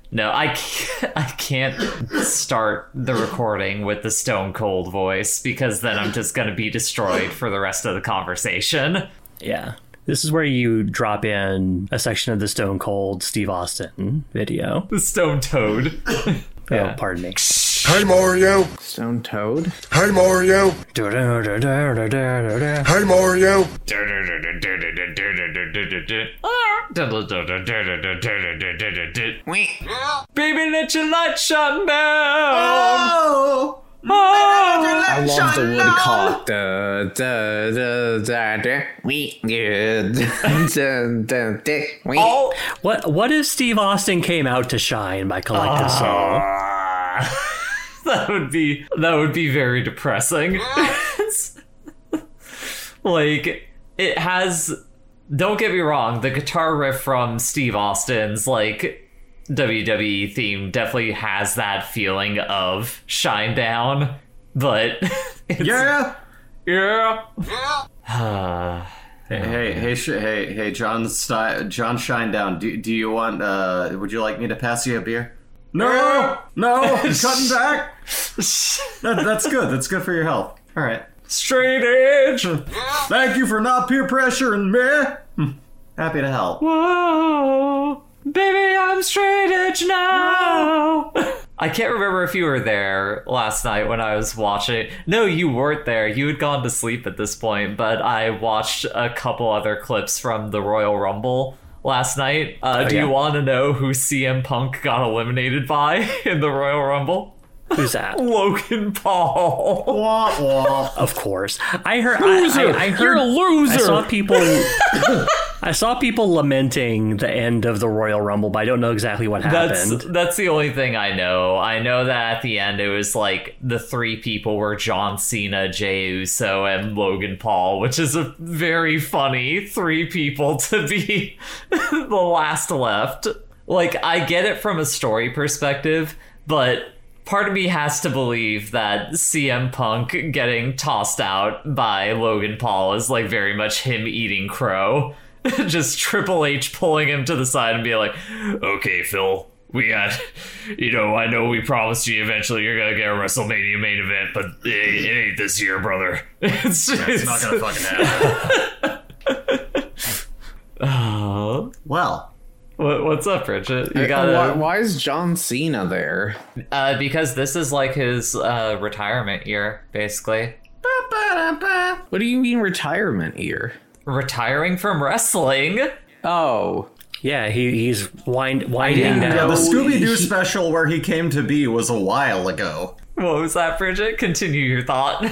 No, I can't start the recording with the Stone Cold voice because then I'm just going to be destroyed for the rest of the conversation. Yeah. This is where you drop in a section of the Stone Cold Steve Austin video. The Stone Toad. Oh, pardon me. Hey Mario. Stone Toad. Hey Mario. Hey Mario. Baby, let your light shine down. Oh! I love the woodcock. Oh. What if Steve Austin came out to shine by Collective Soul? That would be very depressing. Like, it has, don't get me wrong, the guitar riff from Steve Austin's like WWE theme definitely has that feeling of Shine Down, but it's, Yeah. Hey, Hey, John Shinedown. Do you want? Would you like me to pass you a beer? No, I'm cutting back. That's good. That's good for your health. All right. straight edge. Thank you for not peer pressuring me. Happy to help. Whoa, baby, I'm straight edge now. I can't remember if you were there last night when I was watching. No, you weren't there. You had gone to sleep at this point, but I watched a couple other clips from the Royal Rumble last night. Do you want to know who CM Punk got eliminated by in the Royal Rumble? Who's that? Logan Paul. Wah, wah. Of course. I heard. Loser. I heard. You're a loser. I saw people. I saw people lamenting the end of the Royal Rumble, but I don't know exactly what happened. That's the only thing I know. I know that at the end it was like the three people were John Cena, Jey Uso, and Logan Paul, which is a very funny three people to be the last left. Like, I get it from a story perspective, but part of me has to believe that CM Punk getting tossed out by Logan Paul is like very much him eating crow. Just Triple H pulling him to the side and being like, okay, Phil, we got, I know we promised you eventually you're going to get a WrestleMania main event, but it ain't this year, brother. It's not gonna fucking happen. Well. What's up, Bridget? You why is John Cena there? Because this is like his retirement year, basically. What do you mean retirement year? Retiring from wrestling. Oh. Yeah, he's winding down. Yeah, the Scooby-Doo special where he came to be was a while ago. What was that, Bridget? Continue your thought.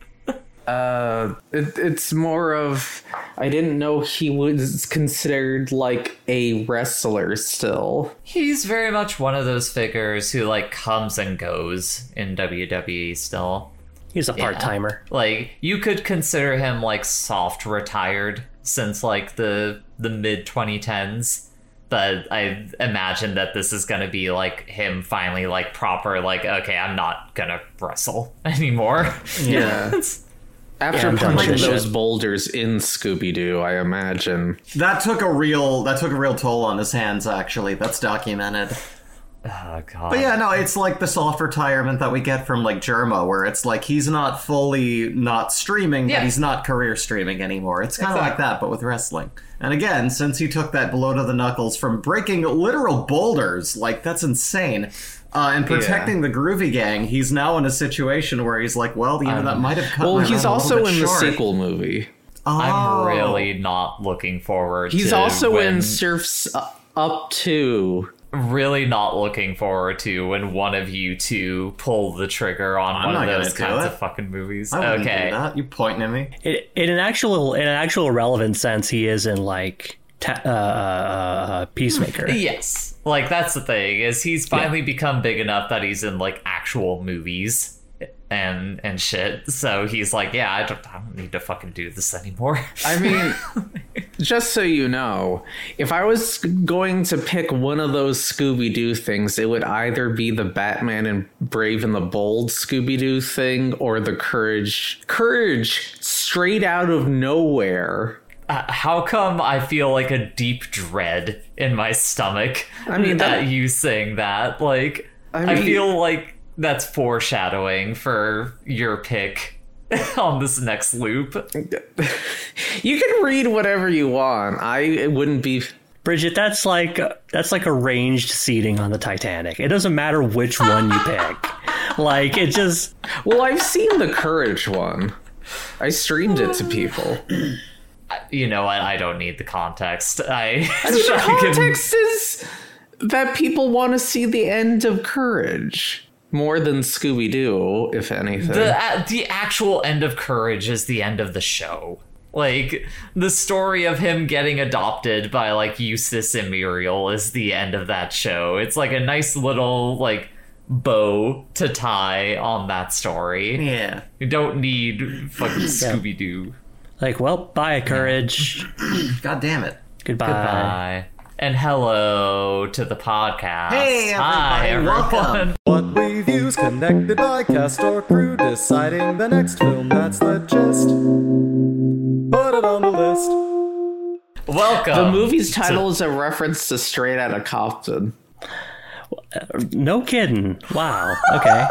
It's more of, I didn't know he was considered like a wrestler still. He's very much one of those figures who like comes and goes in WWE still. He's a part-timer. Like, you could consider him like soft retired since like the mid 2010s. But I imagine that this is going to be like him finally like proper, like, okay, I'm not going to wrestle anymore. Yeah. After punching those boulders in Scooby-Doo, I imagine. That took a real toll on his hands, actually. That's documented. Oh, God. But yeah, no, it's like the soft retirement that we get from like Jerma, where it's like he's not fully not streaming, but he's not career streaming anymore. It's kind of like that, but with wrestling. And again, since he took that blow to the knuckles from breaking literal boulders, like that's insane. And protecting the Groovy Gang, he's now in a situation where he's like, well, that might have cut my he's run a also little bit in the short. sequel movie. I'm really not looking forward He's to also when, in Surf's Up 2. Really not looking forward to when one of you two pull the trigger on one of those kinds of fucking movies. I wouldn't do that. You pointing at me? In an actual relevant sense, he is in like Peacemaker. Yes, like that's the thing, is he's finally become big enough that he's in like actual movies and shit. So he's like, yeah, I don't need to fucking do this anymore. I mean, just so you know, if I was going to pick one of those Scooby-Doo things, it would either be the Batman and Brave and the Bold Scooby-Doo thing or the Courage straight out of nowhere how come I feel like a deep dread in my stomach at you saying that? Like, I feel like that's foreshadowing for your pick on this next loop. You can read whatever you want. I wouldn't be... Bridget, that's like arranged seating on the Titanic. It doesn't matter which one you pick. Like, it just... Well, I've seen the Courage one. I streamed it to people. You know what? I don't need the context. The context is that people want to see the end of Courage more than Scooby-Doo, if anything. The actual end of Courage is the end of the show. Like, the story of him getting adopted by, like, Eustace and Muriel is the end of that show. It's like a nice little, like, bow to tie on that story. Yeah. You don't need fucking Scooby-Doo. Like, well, bye, Courage. God damn it. Goodbye. And hello to the podcast. Hey, everybody. Hi, everyone. Welcome. What reviews connected by cast or crew, deciding the next film, that's the gist. Put it on the list. Welcome. The movie's title is a reference to Straight Outta Compton. No kidding. Wow. Okay.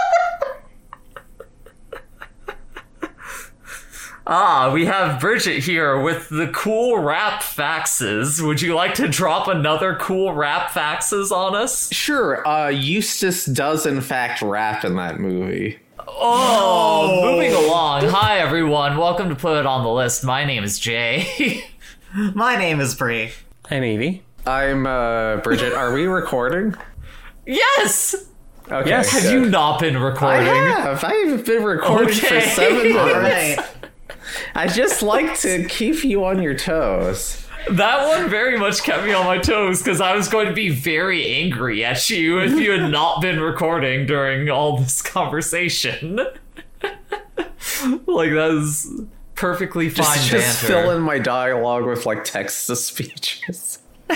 We have Bridget here with the cool rap faxes. Would you like to drop another cool rap faxes on us? Sure, Eustace does in fact rap in that movie. Moving along. Hi, everyone. Welcome to Put It on the List. My name is Jay. My name is Bree. I'm Evie. I'm, Bridget, are we recording? Yes! Okay, Yes. Have you not been recording? I've been recording for 7 minutes. All right. I just like to keep you on your toes. That one very much kept me on my toes because I was going to be very angry at you if you had not been recording during all this conversation. Like, that is perfectly fine Just banter. fill in my dialogue with, like, text-to-speeches.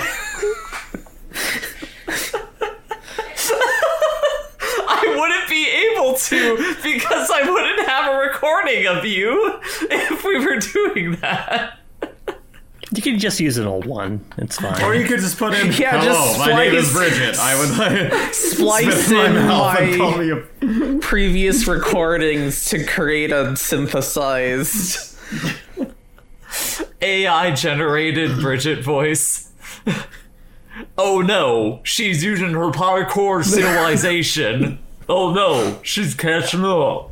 I wouldn't be able to because I wouldn't have a recording of you if we were doing that. You can just use an old one. It's fine. Or you could just put in, Yeah, hello, just my name is splice- Bridget. I would Splice spit in mouth and call me my a... previous recordings to create a synthesized... AI-generated Bridget voice. Oh no, she's using her parkour civilization. Oh no, she's catching up.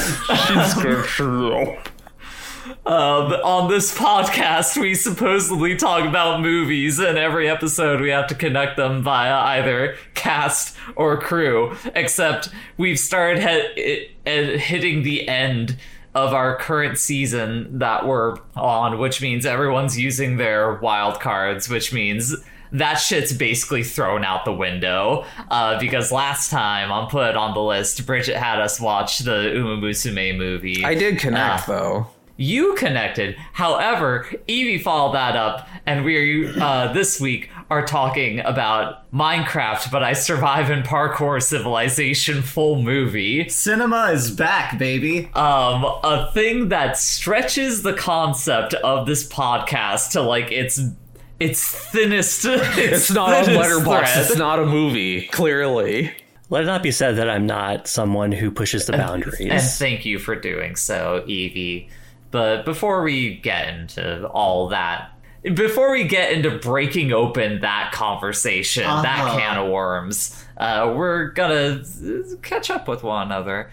On this podcast, we supposedly talk about movies, and every episode we have to connect them via either cast or crew. Except we've started hitting the end of our current season that we're on, which means everyone's using their wild cards, which means that shit's basically thrown out the window. Because last time on Put It on the List, Bridget had us watch the Uma Musume movie. I did connect, though. You connected. However, Evie followed that up, and we this week are talking about Minecraft, but I Survive in Parkour Civilization full movie. Cinema is back, baby. A thing that stretches the concept of this podcast to like its thinnest. It's not on thinnest Letterboxd. thread. It's not a movie, clearly. Let it not be said that I'm not someone who pushes the boundaries. And thank you for doing so, Evie. But before we get into all that, before we get into breaking open that conversation, that can of worms, we're gonna catch up with one another.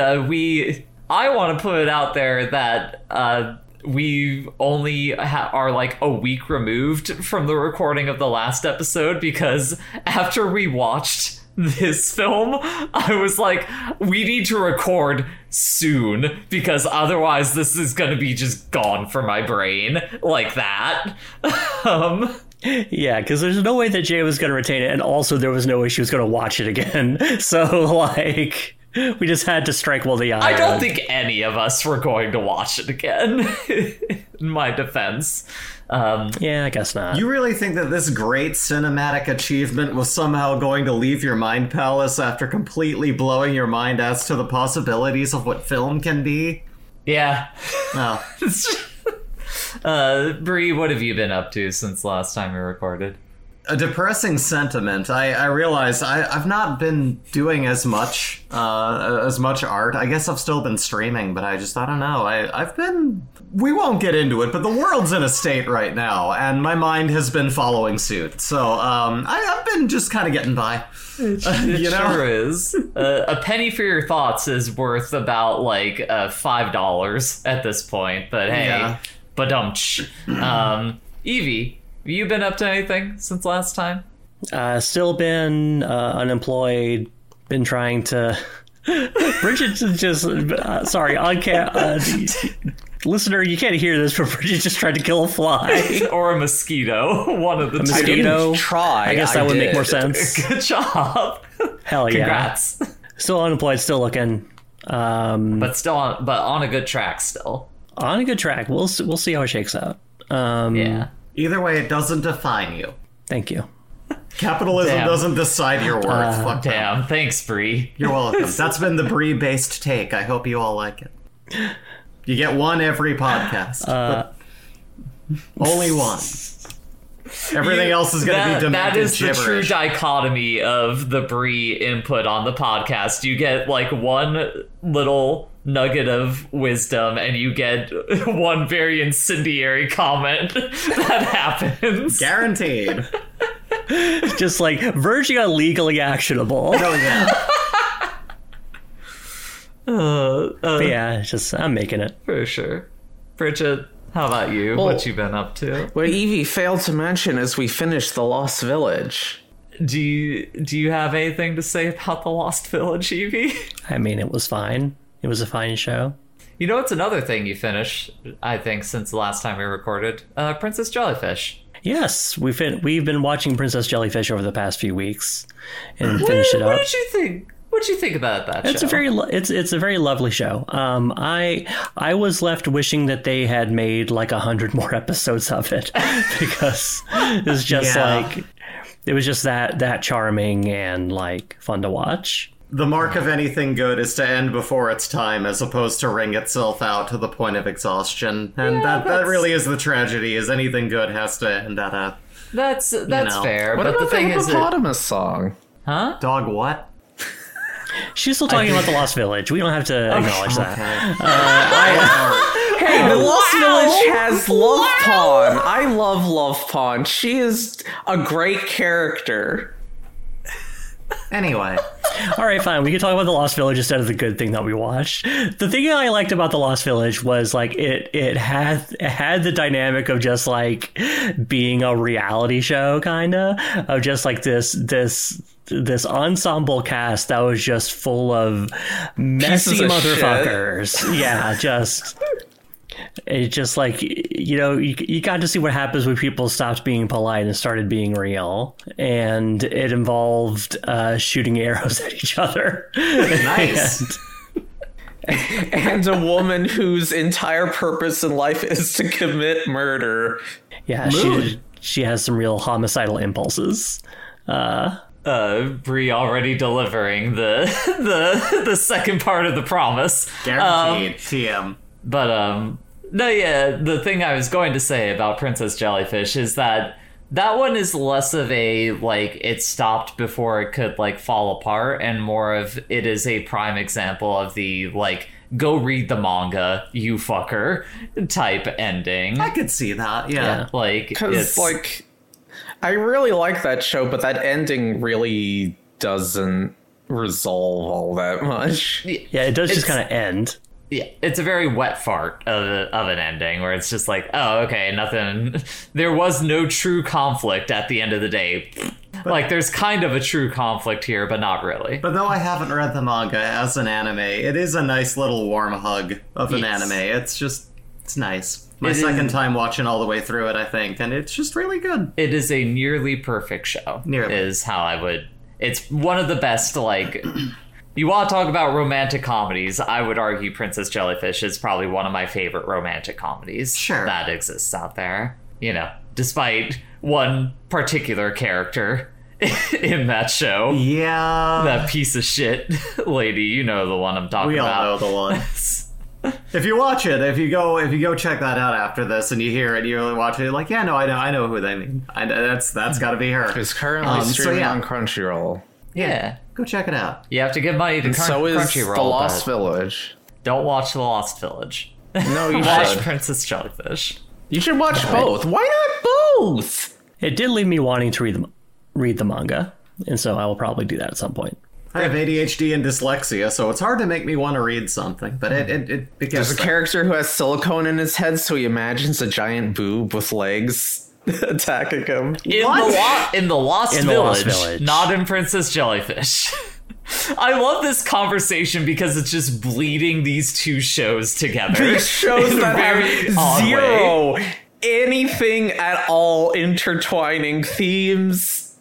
I want to put it out there that we only are like a week removed from the recording of the last episode, because after we watched this film, I was like, we need to record soon, because otherwise this is gonna be just gone from my brain like that. Yeah, because there's no way that Jay was going to retain it, and also there was no way she was going to watch it again. So, like, we just had to strike while the iron. I don't think any of us were going to watch it again, in my defense. Yeah, I guess not. You really think that this great cinematic achievement was somehow going to leave your mind palace after completely blowing your mind as to the possibilities of what film can be? Yeah. Oh. Bree, what have you been up to since last time we recorded? A depressing sentiment. I realize I've not been doing as much art. I guess I've still been streaming, but I don't know. I've been. We won't get into it, but the world's in a state right now, and my mind has been following suit. So I've been just kind of getting by. It sure is. A penny for your thoughts is worth about like $5 at this point. But hey, Yeah. Evie. Have you been up to anything since last time? Still been unemployed. Been trying to. Bridget just sorry on listener, you can't hear this, but Bridget just tried to kill a fly. Or a mosquito. One of the two. Mosquito. Try. I guess that would make more sense. Good job. Hell yeah! Congrats. Still unemployed. Still looking. But on a good track still. On a good track. We'll see how it shakes out. Yeah. Either way, it doesn't define you. Thank you. Capitalism Damn. doesn't decide your worth. Fuck them. Damn. Thanks, Bree. You're welcome. That's been the Bree-based take. I hope you all like it. You get one every podcast. But only one. Everything else is going to be demented That is the true gibberish. dichotomy of the Bree input on the podcast. You get like one little nugget of wisdom, and you get one very incendiary comment that happens. Guaranteed. Just like verging on legally actionable. Oh, yeah. But yeah, it's just I'm making it. For sure. Bridget, how about you? Well- What you been up to? What Evie failed to mention is we finished The Lost Village. Do you have anything to say about The Lost Village, Evie? I mean, it was fine. It was a fine show. You know, it's another thing you finished, I think, since the last time we recorded. Princess Jellyfish. Yes, we've been watching Princess Jellyfish over the past few weeks and finished it What up. did you think? What did you think about that It's show? it's a very lovely show. I was left wishing that they had made like 100 more episodes of it because it was just Yeah. it was just that charming and like fun to watch. The mark of anything good is to end before its time, as opposed to wring itself out to the point of exhaustion. And that really is the tragedy, is anything good has to end at a... That's know. fair, What but about the thing is, hippopotamus song? Dog what? She's still talking about the Lost Village. We don't have to acknowledge that. Hey, The Lost Village has Love Pawn. I love Love Pawn. She is a great character. Anyway. All right, fine. We can talk about the Lost Village instead of the good thing that we watched. The thing that I liked about the Lost Village was like it had the dynamic of just like being a reality show, kind of just like this ensemble cast that was just full of messy Pieces of motherfuckers. Yeah, it's just like, you know, you got to see what happens when people stopped being polite and started being real. And it involved shooting arrows at each other. Nice. And a woman whose entire purpose in life is to commit murder. Yeah, she has some real homicidal impulses. Bree already delivering the second part of the promise. Guaranteed. TM. But no, yeah, the thing I was going to say about Princess Jellyfish is that one is less of a like it stopped before it could like fall apart, and more of it is a prime example of the like go read the manga, you fucker type ending. I could see that, yeah. Like Because, it's like, I really like that show, but that ending really doesn't resolve all that much. Yeah, it does just kind of end. yeah, it's a very wet fart of an ending where it's just like, oh, okay, nothing. There was no true conflict at the end of the day. Like, there's kind of a true conflict here, but not really. But though I haven't read the manga as an anime, it is a nice little warm hug of an Yes. anime. It's nice. My It second is- time watching all the way through it, I think, and it's just really good. It is a nearly perfect show. Nearly. Is how I would. It's one of the best, like. You want to talk about romantic comedies, I would argue Princess Jellyfish is probably one of my favorite romantic comedies Sure. that exists out there. You know, despite one particular character in that show. Yeah. That piece of shit lady, you know the one I'm talking we all about. know the one. If you watch it, if you go check that out after this, and you hear it, you watch it, you're like, yeah, no, I know who they mean. That's got to be her. It's currently streaming on Crunchyroll. Yeah. Go check it out. You have to give money to And so is Crunchyroll. The Lost but Village. Don't watch The Lost Village. No, you Watch should. Princess Jellyfish. You should watch both. Why not both? It did leave me wanting to read the manga, and so I will probably do that at some point. I have ADHD and dyslexia, so it's hard to make me want to read something. But it gets There's a there. character who has silicone in his head, so he imagines a giant boob with legs attacking him. In the Lost In the Village, Lost Village. not in Princess Jellyfish. I love this conversation because it's just bleeding these two shows together. These shows in a that very have odd zero way. anything at all intertwining themes,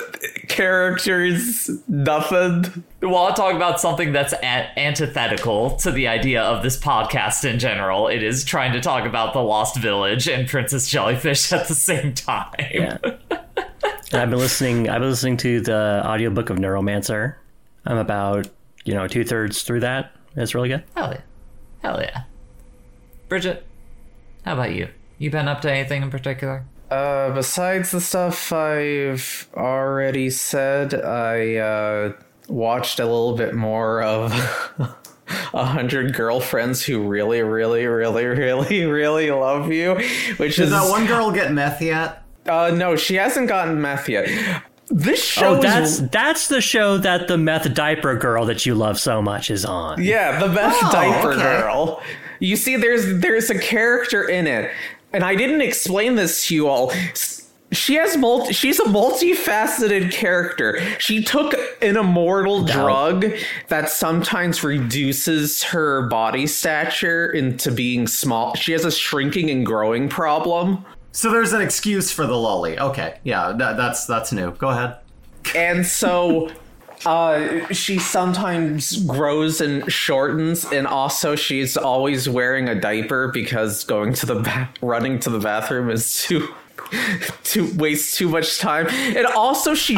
characters, nothing. We want to talk about something that's antithetical to the idea of this podcast in general. It is trying to talk about the Lost Village and Princess Jellyfish at the same time. Yeah. And I've been listening to the audiobook of Neuromancer. I'm about, 2/3 through that. It's really good. Hell yeah. Bridget, how about you? You been up to anything in particular? Besides the stuff I've already said, I watched a little bit more of 100 Girlfriends Who Really, Really, Really, Really, Really Love You, which Does is... that one girl get meth yet? No, she hasn't gotten meth yet. This show that's the show that the meth diaper girl that you love so much is on. Yeah, the meth Oh, diaper okay. girl. You see, there's a character in it, and I didn't explain this to you all. She's a multifaceted character. She took an immortal drug that sometimes reduces her body stature into being small. She has a shrinking and growing problem. So there's an excuse for the lolly. Okay, yeah, that's new. Go ahead. And so she sometimes grows and shortens, and also she's always wearing a diaper because running to the bathroom is too wastes too much time. And also she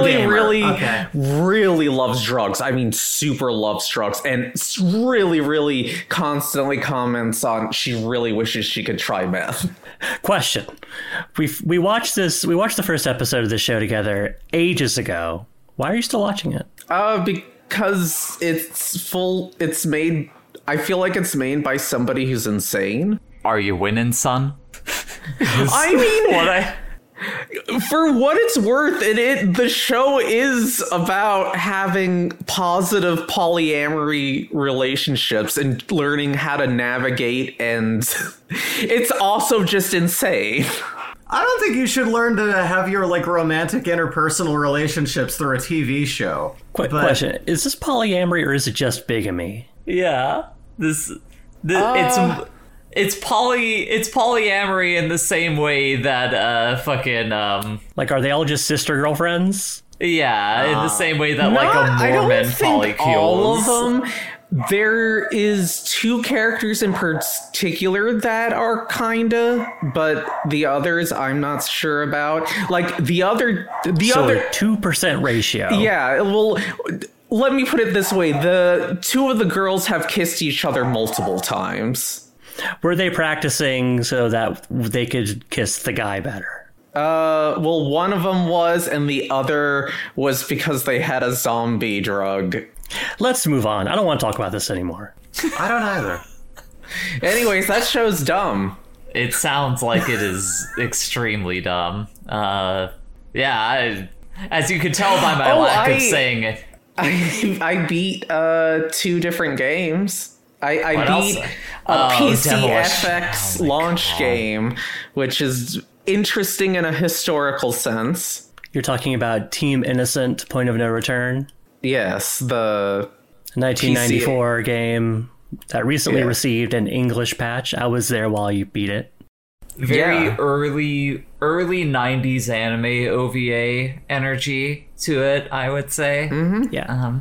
really loves drugs. I mean, super loves drugs, and really constantly comments on she really wishes she could try meth. Question: We watched the first episode of this show together ages ago. Why are you still watching it? Because it's made. I feel like it's made by somebody who's insane. Are you winning, son? I mean, for what it's worth, the show is about having positive polyamory relationships and learning how to navigate, and it's also just insane. I don't think you should learn to have your it's interpersonal relationships through a TV show. Quick question: is this polyamory or is it just bigamy? Yeah. It's polyamory in the same way that Are they all just sister girlfriends? yeah, in the same way that a Mormon polycules. All of them. There is two characters in particular that are kinda, but the others I'm not sure about. The other 2% ratio. Yeah, well, let me put it this way. The two of the girls have kissed each other multiple times. Were they practicing so that they could kiss the guy better? Well, one of them was, and the other was because they had a zombie drug. Let's move on. I don't want to talk about this anymore. I don't either. Anyways, that show's dumb. It sounds like it is extremely dumb. As you could tell by my lack of saying it. I beat 2 different games. I What beat else? a PC Demolition. FX Oh my launch God. game, which is interesting in a historical sense. You're talking about Team Innocent, Point of No Return, Yes, the 1994 game that recently Yeah. received an English patch. I was there while you beat it. Very Yeah. early 90s anime OVA energy to it, I would say. Yeah.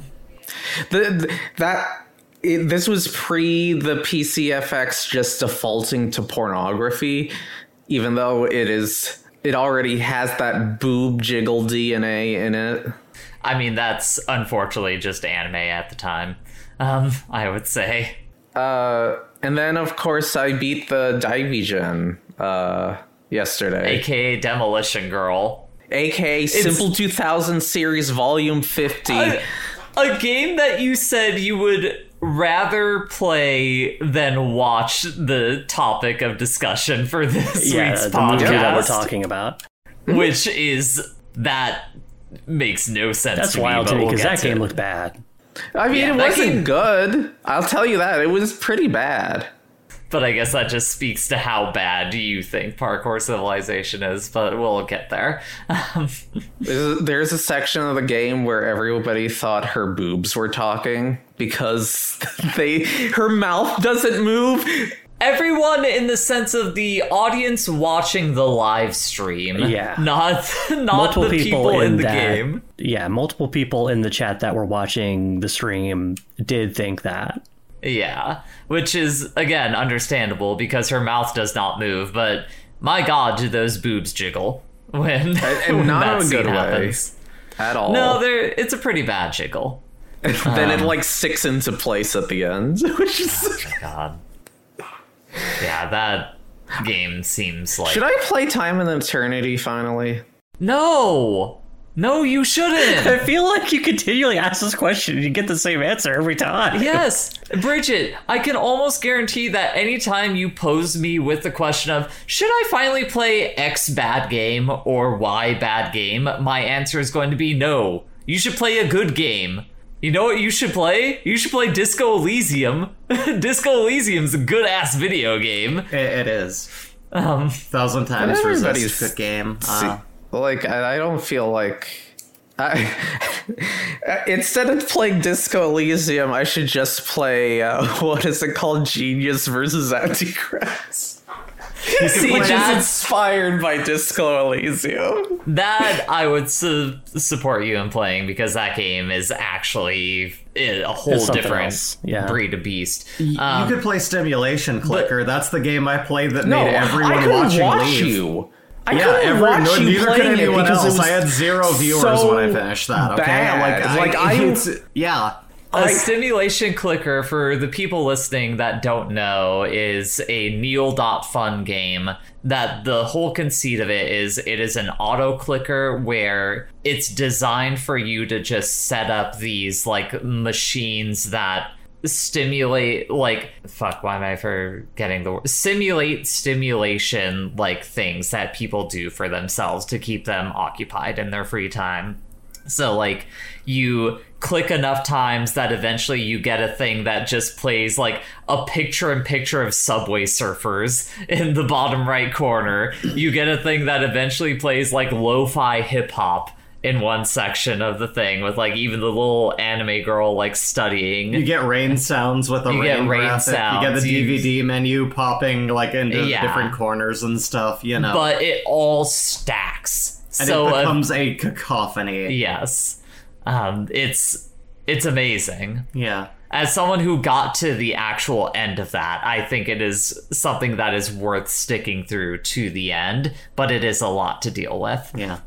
This was pre the PCFX just defaulting to pornography, even though it already has that boob jiggle DNA in it. I mean, that's unfortunately just anime at the time, I would say. And then, of course, I beat the Daivijin yesterday. AKA Demolition Girl. AKA Simple 2000 Series Volume 50. A game that you said you would rather play than watch the topic of discussion for this week's the podcast. movie that we're talking about. Which is... That makes no sense That's to wild me, to me, but because we'll that get game to looked bad. I mean, Yeah, it that wasn't game- good. I'll tell you that. It was pretty bad. But I guess that just speaks to how bad you think Parkour Civilization is, but we'll get there. There's a section of the game where everybody thought her boobs were talking because her mouth doesn't move. Everyone in the sense of the audience watching the live stream. Yeah. Not Multiple the people in the that, game. Yeah, multiple people in the chat that were watching the stream did think that. Yeah. Which is, again, understandable because her mouth does not move, but my god, do those boobs jiggle when, And when not that in a scene good way. happens. At all. No, it's a pretty bad jiggle. Then it like sticks into place at the end, which is... God. Yeah, that game seems like... Should I play Time and Eternity finally? No, you shouldn't. I feel like you continually ask this question and you get the same answer every time. Yes, Bridget, I can almost guarantee that anytime you pose me with the question of, should I finally play X bad game or Y bad game, my answer is going to be no. You should play a good game. You know what you should play? You should play Disco Elysium. Disco Elysium's a good-ass video game. It is. 1,000 times But everybody's- resist. Good game. Like, I don't feel like... instead of playing Disco Elysium, I should just play, what is it called? Genius versus Antichrist. See, Which is that's... inspired by Disco Elysium. That I would support you in playing because that game is actually a whole It's something different else. Yeah. breed of beast. You could play Stimulation Clicker. That's the game I played that No, made everyone I couldn't watching watch leave. you. I couldn't watch you neither could playing it anyone because it else. was I had 0 viewers so when I finished that. Okay, bad. yeah. A stimulation clicker, for the people listening that don't know, is a Neil.fun game that the whole conceit of it is an auto clicker where it's designed for you to just set up these like machines that stimulate, like, fuck, why am I forgetting the word? Simulate stimulation, like things that people do for themselves to keep them occupied in their free time. So, like, you click enough times that eventually you get a thing that just plays, like, a picture-in-picture of Subway Surfers in the bottom right corner. You get a thing that eventually plays, like, lo-fi hip-hop in one section of the thing with, like, even the little anime girl, like, studying. You get rain sounds with a You get rain graphic. sounds. You get the You- DVD menu popping like into Yeah. different corners and stuff. You know, But it all stacks. and So it becomes a cacophony. yes. It's amazing. Yeah. As someone who got to the actual end of that, I think it is something that is worth sticking through to the end, but it is a lot to deal with. Yeah.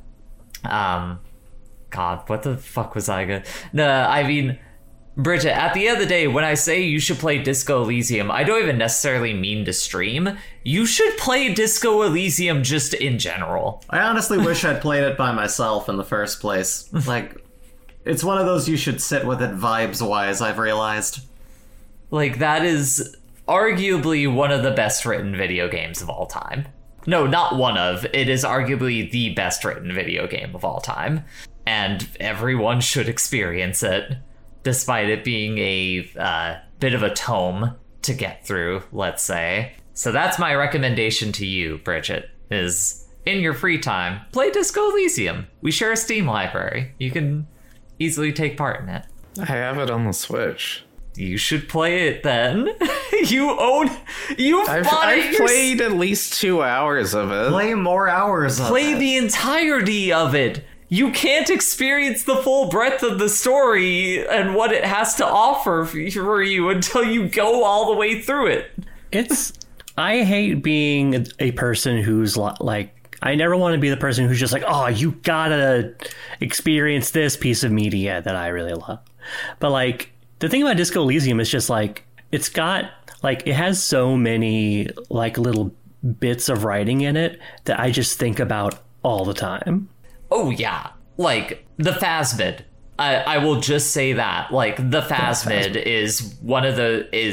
God, what the fuck was I gonna... No, I mean, Bridget, at the end of the day, when I say you should play Disco Elysium, I don't even necessarily mean to stream. You should play Disco Elysium just in general. I honestly wish I'd played it by myself in the first place. Like, it's one of those you should sit with it vibes-wise, I've realized. Like, that is arguably one of the best written video games of all time. No, not one of. It is arguably the best written video game of all time. And everyone should experience it, despite it being a bit of a tome to get through, let's say. So that's my recommendation to you, Bridget, is in your free time, play Disco Elysium. We share a Steam library. You can easily take part in it. I have it on the Switch. You should play it then. You've I've yours- played at least 2 hours of it. Play more hours of Play it. the entirety of it. You can't experience the full breadth of the story and what it has to offer for you until you go all the way through it. I hate being a person who's like, I never want to be the person who's just like, oh, you gotta experience this piece of media that I really love. But like, the thing about Disco Elysium is just like, it's got like it has so many like little bits of writing in it that I just think about all the time. Oh yeah, like the phasmid. I will just say that, like, the phasmid is one of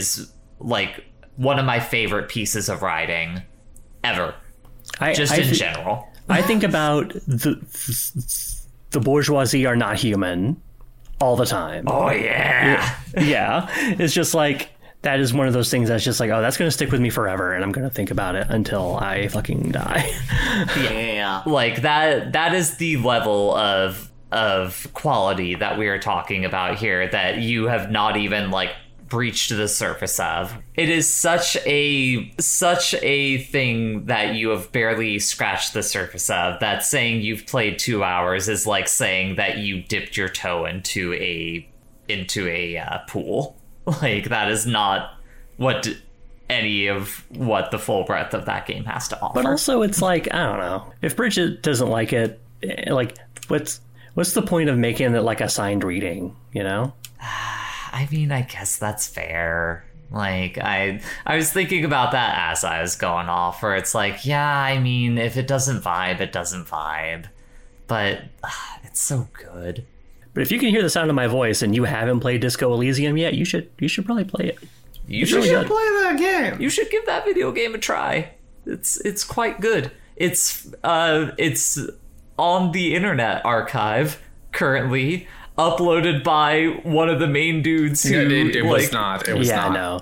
my favorite pieces of writing ever. In general. I think about the bourgeoisie are not human all the time. Oh yeah. Yeah. It's just like, that is one of those things that's just like, oh, that's going to stick with me forever, and I'm going to think about it until I fucking die. Yeah. Like that is the level of quality that we are talking about here that you have not even like breached the surface of. It is such a thing that you have barely scratched the surface of, that saying you've played 2 hours is like saying that you dipped your toe into a pool. Like, that is not any of what the full breadth of that game has to offer. But also, it's like, I don't know, if Bridget doesn't like it, like, what's the point of making it like a signed reading, you know? I mean, I guess that's fair. Like, I was thinking about that as I was going off, where it's like, yeah, I mean, if it doesn't vibe, it doesn't vibe. But it's so good. But if you can hear the sound of my voice and you haven't played Disco Elysium yet, you should probably play it. You should play that game. You should give that video game a try. It's quite good. It's on the Internet Archive currently, uploaded by one of the main dudes who It was not. It was not. No.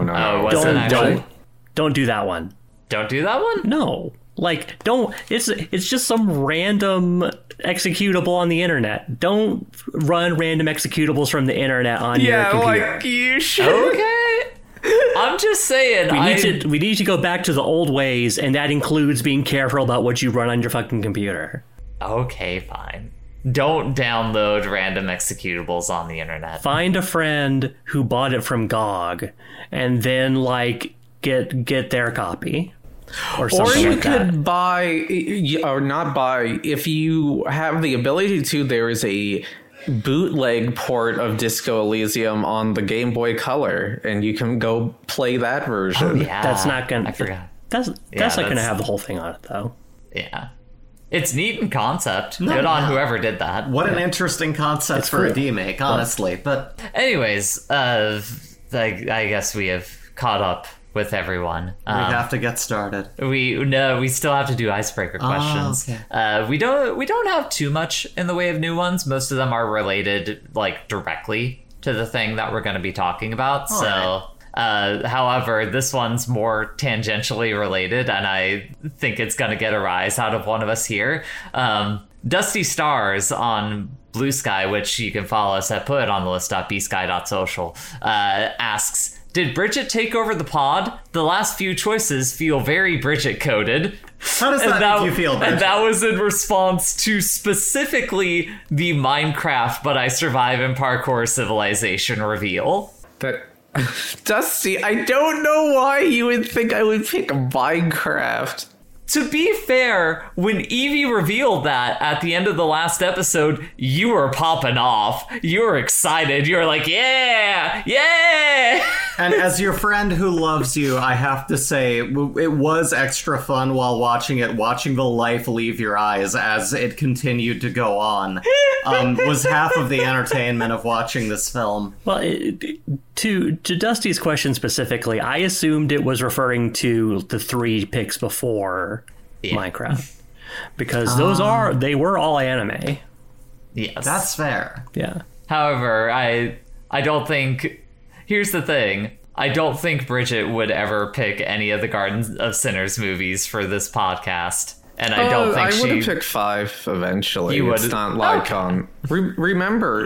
Don't do that one. Don't do that one? No. Like, don't. It's just some random executable on the internet. Don't run random executables from the internet on your computer. Like you should. Okay. I'm just saying. We need to go back to the old ways, and that includes being careful about what you run on your fucking computer. Okay, fine. Don't download random executables on the internet. Find a friend who bought it from GOG, and then like get their copy. Or you like could buy, or not buy, if you have the ability to, there is a bootleg port of Disco Elysium on the Game Boy Color, and you can go play that version. Oh, yeah. That's not gonna. I forgot. That's not gonna have the whole thing on it, though. Yeah. It's neat in concept. Good on whoever did that. What an interesting concept for a remake, honestly. But anyways, I guess we have caught up with everyone. We have to get started. We still have to do icebreaker questions. Okay. We don't have too much in the way of new ones. Most of them are related like directly to the thing that we're going to be talking about. However, this one's more tangentially related, and I think it's going to get a rise out of one of us here. Dusty Stars on Blue Sky, which you can follow us at putitontheList.bsky.social, asks, did Bridget take over the pod? The last few choices feel very Bridget coded. How does that make you feel, Bridget? And that was in response to specifically the Minecraft But I Survive in Parkour Civilization reveal. Dusty, I don't know why you would think I would pick Minecraft. To be fair, when Evie revealed that at the end of the last episode, you were popping off. You were excited. You were like, yeah, yeah. And as your friend who loves you, I have to say, it was extra fun while watching the life leave your eyes as it continued to go on. Was half of the entertainment of watching this film. Well, to Dusty's question specifically, I assumed it was referring to the 3 picks before Minecraft, because they were all anime. Yes, that's fair. Yeah. However, I don't think. Here's the thing. I don't think Bridget would ever pick any of the Garden of Sinners movies for this podcast. And I don't think I would have picked 5 eventually. It's not like remember,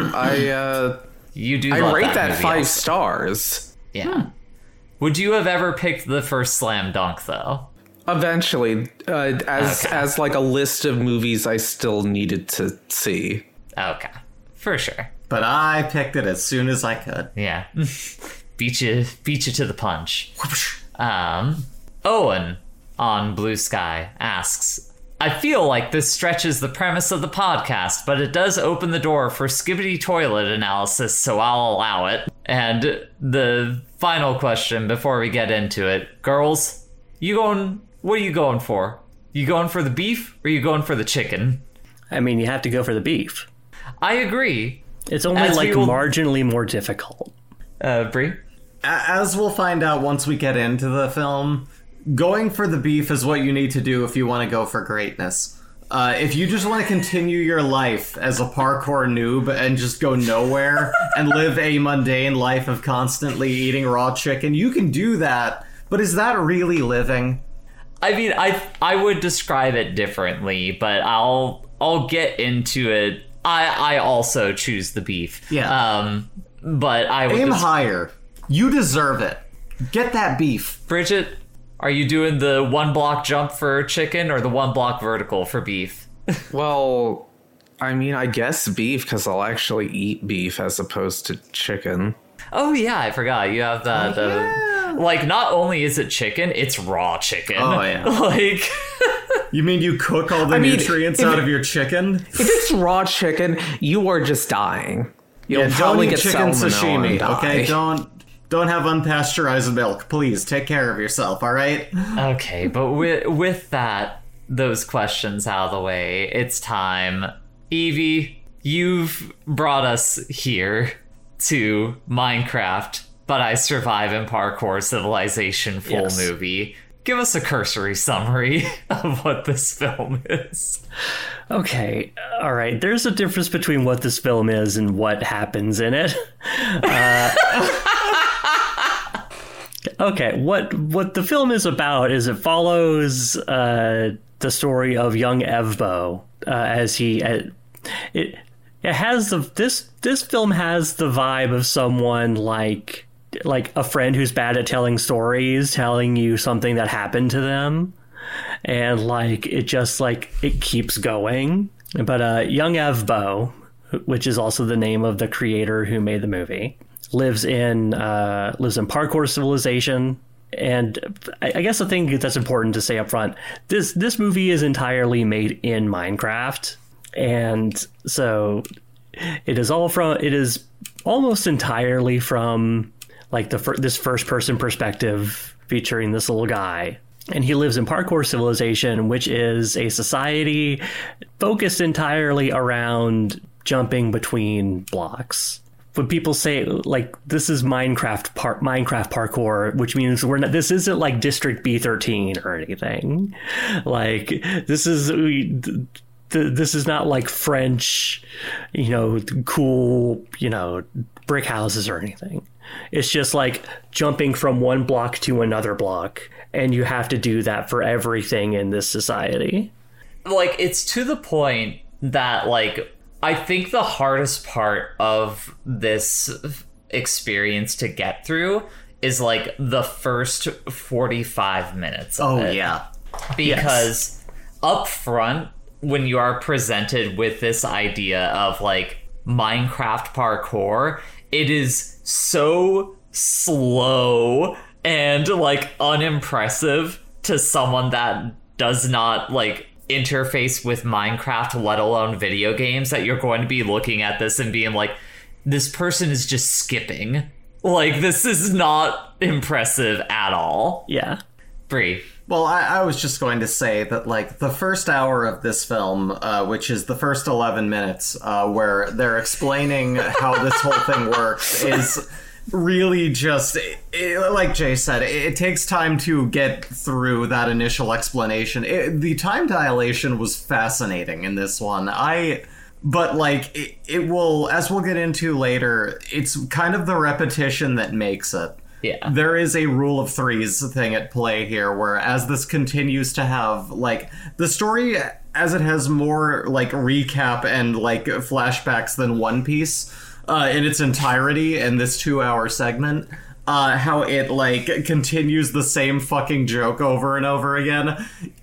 you do. I rate that 5 also. stars. Yeah. Would you have ever picked the first Slam Dunk though? Eventually, as like a list of movies I still needed to see. Okay, for sure. But I picked it as soon as I could. Yeah, beat you to the punch. Owen on Blue Sky asks, I feel like this stretches the premise of the podcast, but it does open the door for skibbity toilet analysis, so I'll allow it. And the final question before we get into it, girls, what are you going for? You going for the beef or you going for the chicken? I mean, you have to go for the beef. I agree. It's only marginally more difficult. Brie? As we'll find out once we get into the film, going for the beef is what you need to do if you want to go for greatness. If you just want to continue your life as a parkour noob and just go nowhere and live a mundane life of constantly eating raw chicken, you can do that. But is that really living? I mean, I would describe it differently, but I'll get into it. I also choose the beef. Yeah. But I would aim higher. You deserve it. Get that beef. Bridget, are you doing the 1 block jump for chicken or the 1 block vertical for beef? Well, I mean, I guess beef, because I'll actually eat beef as opposed to chicken. Oh, yeah, I forgot. You have that. Like, not only is it chicken, it's raw chicken. Oh, yeah. Like... You mean you cook all the nutrients out of your chicken? If it's raw chicken, you are just dying. You'll probably get chicken salmonella and die. Okay? Don't have unpasteurized milk. Please, take care of yourself, all right? Okay, but with those questions out of the way, it's time. Evie, you've brought us here to Minecraft, But I Survive in Parkour Civilization full movie. Give us a cursory summary of what this film is. Okay, all right. There's a difference between what this film is and what happens in it. Okay, what the film is about is it follows the story of young Evbo as he it has this film has the vibe of someone like a friend who's bad at telling stories, telling you something that happened to them, and like it just like it keeps going. But young Evbo, which is also the name of the creator who made the movie, lives in Parkour Civilization. And I guess the thing that's important to say up front, this movie is entirely made in Minecraft, and so it is almost entirely from like this first person perspective featuring this little guy. And he lives in Parkour Civilization, which is a society focused entirely around jumping between blocks. When people say like this is Minecraft parkour, which means this isn't like District B13 or anything. Like this is not like French, cool, brick houses or anything. It's just like jumping from one block to another block, and you have to do that for everything in this society. Like, it's to the point that, like, I think the hardest part of this experience to get through is, like, the first 45 minutes of it. Yeah. Because up front, when you are presented with this idea of, like, Minecraft parkour, it is so slow and like unimpressive to someone that does not like interface with Minecraft, let alone video games, that you're going to be looking at this and being like, this person is just skipping. Like, this is not impressive at all. Yeah. Bree. Well, I was just going to say that, like, the first hour of this film, which is the first 11 minutes, where they're explaining how this whole thing works, is really just, like Jay said, it takes time to get through that initial explanation. The time dilation was fascinating in this one. But, like, it will, as we'll get into later, it's kind of the repetition that makes it. Yeah. There is a rule of threes thing at play here, where as this continues to have, like, the story, as it has more, like, recap and, like, flashbacks than One Piece in its entirety in this 2-hour segment, how it, like, continues the same fucking joke over and over again,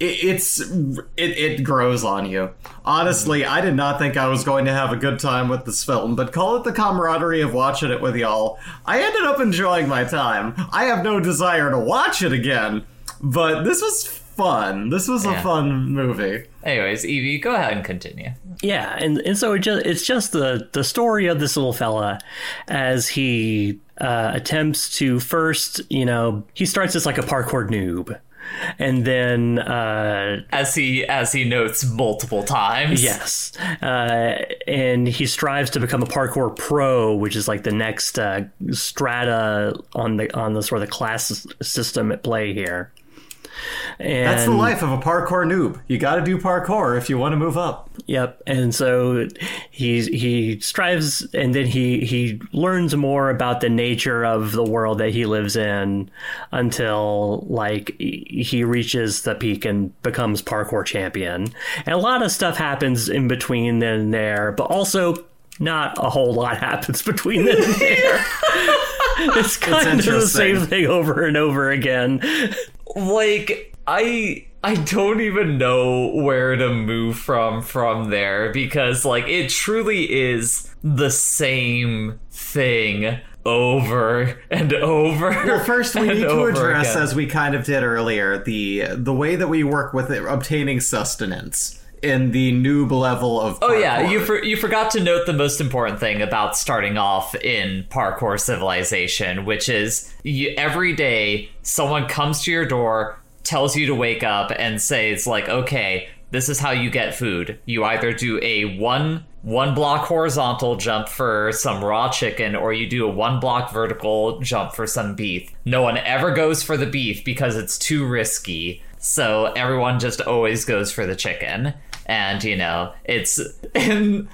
it grows on you. Honestly, I did not think I was going to have a good time with this film, but call it the camaraderie of watching it with y'all. I ended up enjoying my time. I have no desire to watch it again, but this was fun. This was a fun movie. Anyways, Evie, go ahead and continue. Yeah, and so it's just the story of this little fella as he attempts to first, he starts as like a parkour noob. And then as he notes multiple times. Yes. And he strives to become a parkour pro, which is like the next strata on the sort of class system at play here. And that's the life of a parkour noob. You got to do parkour if you want to move up. Yep. And so he strives, and then he learns more about the nature of the world that he lives in until like he reaches the peak and becomes parkour champion. And a lot of stuff happens in between then and there, but also not a whole lot happens between then and there. It's kind of the same thing over and over again. Like, I don't even know where to move from there, because like it truly is the same thing over and over. Well, first we need to address, again, as we kind of did earlier, the way that we work with obtaining sustenance in the noob level of parkour. Oh yeah, you forgot to note the most important thing about starting off in parkour civilization, which is every day someone comes to your door, tells you to wake up, and says like, okay, this is how you get food. You either do a one block horizontal jump for some raw chicken, or you do a 1 block vertical jump for some beef. No one ever goes for the beef because it's too risky. So everyone just always goes for the chicken. And it's in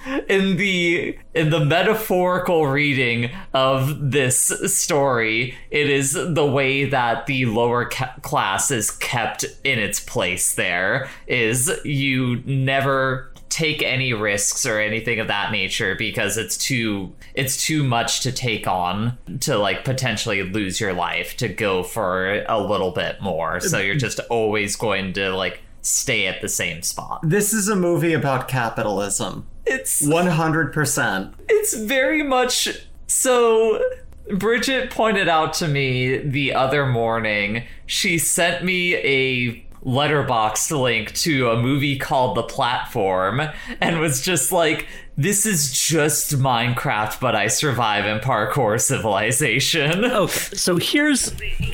the metaphorical reading of this story, it is the way that the lower class is kept in its place. There is, you never take any risks or anything of that nature because it's too much to take on to like potentially lose your life to go for a little bit more. So you're just always going to like stay at the same spot. This is a movie about capitalism. It's 100%. It's very much so. Bridget pointed out to me the other morning, she sent me a Letterboxd link to a movie called The Platform and was just like, this is just Minecraft, but I survive in parkour civilization. Okay, so here's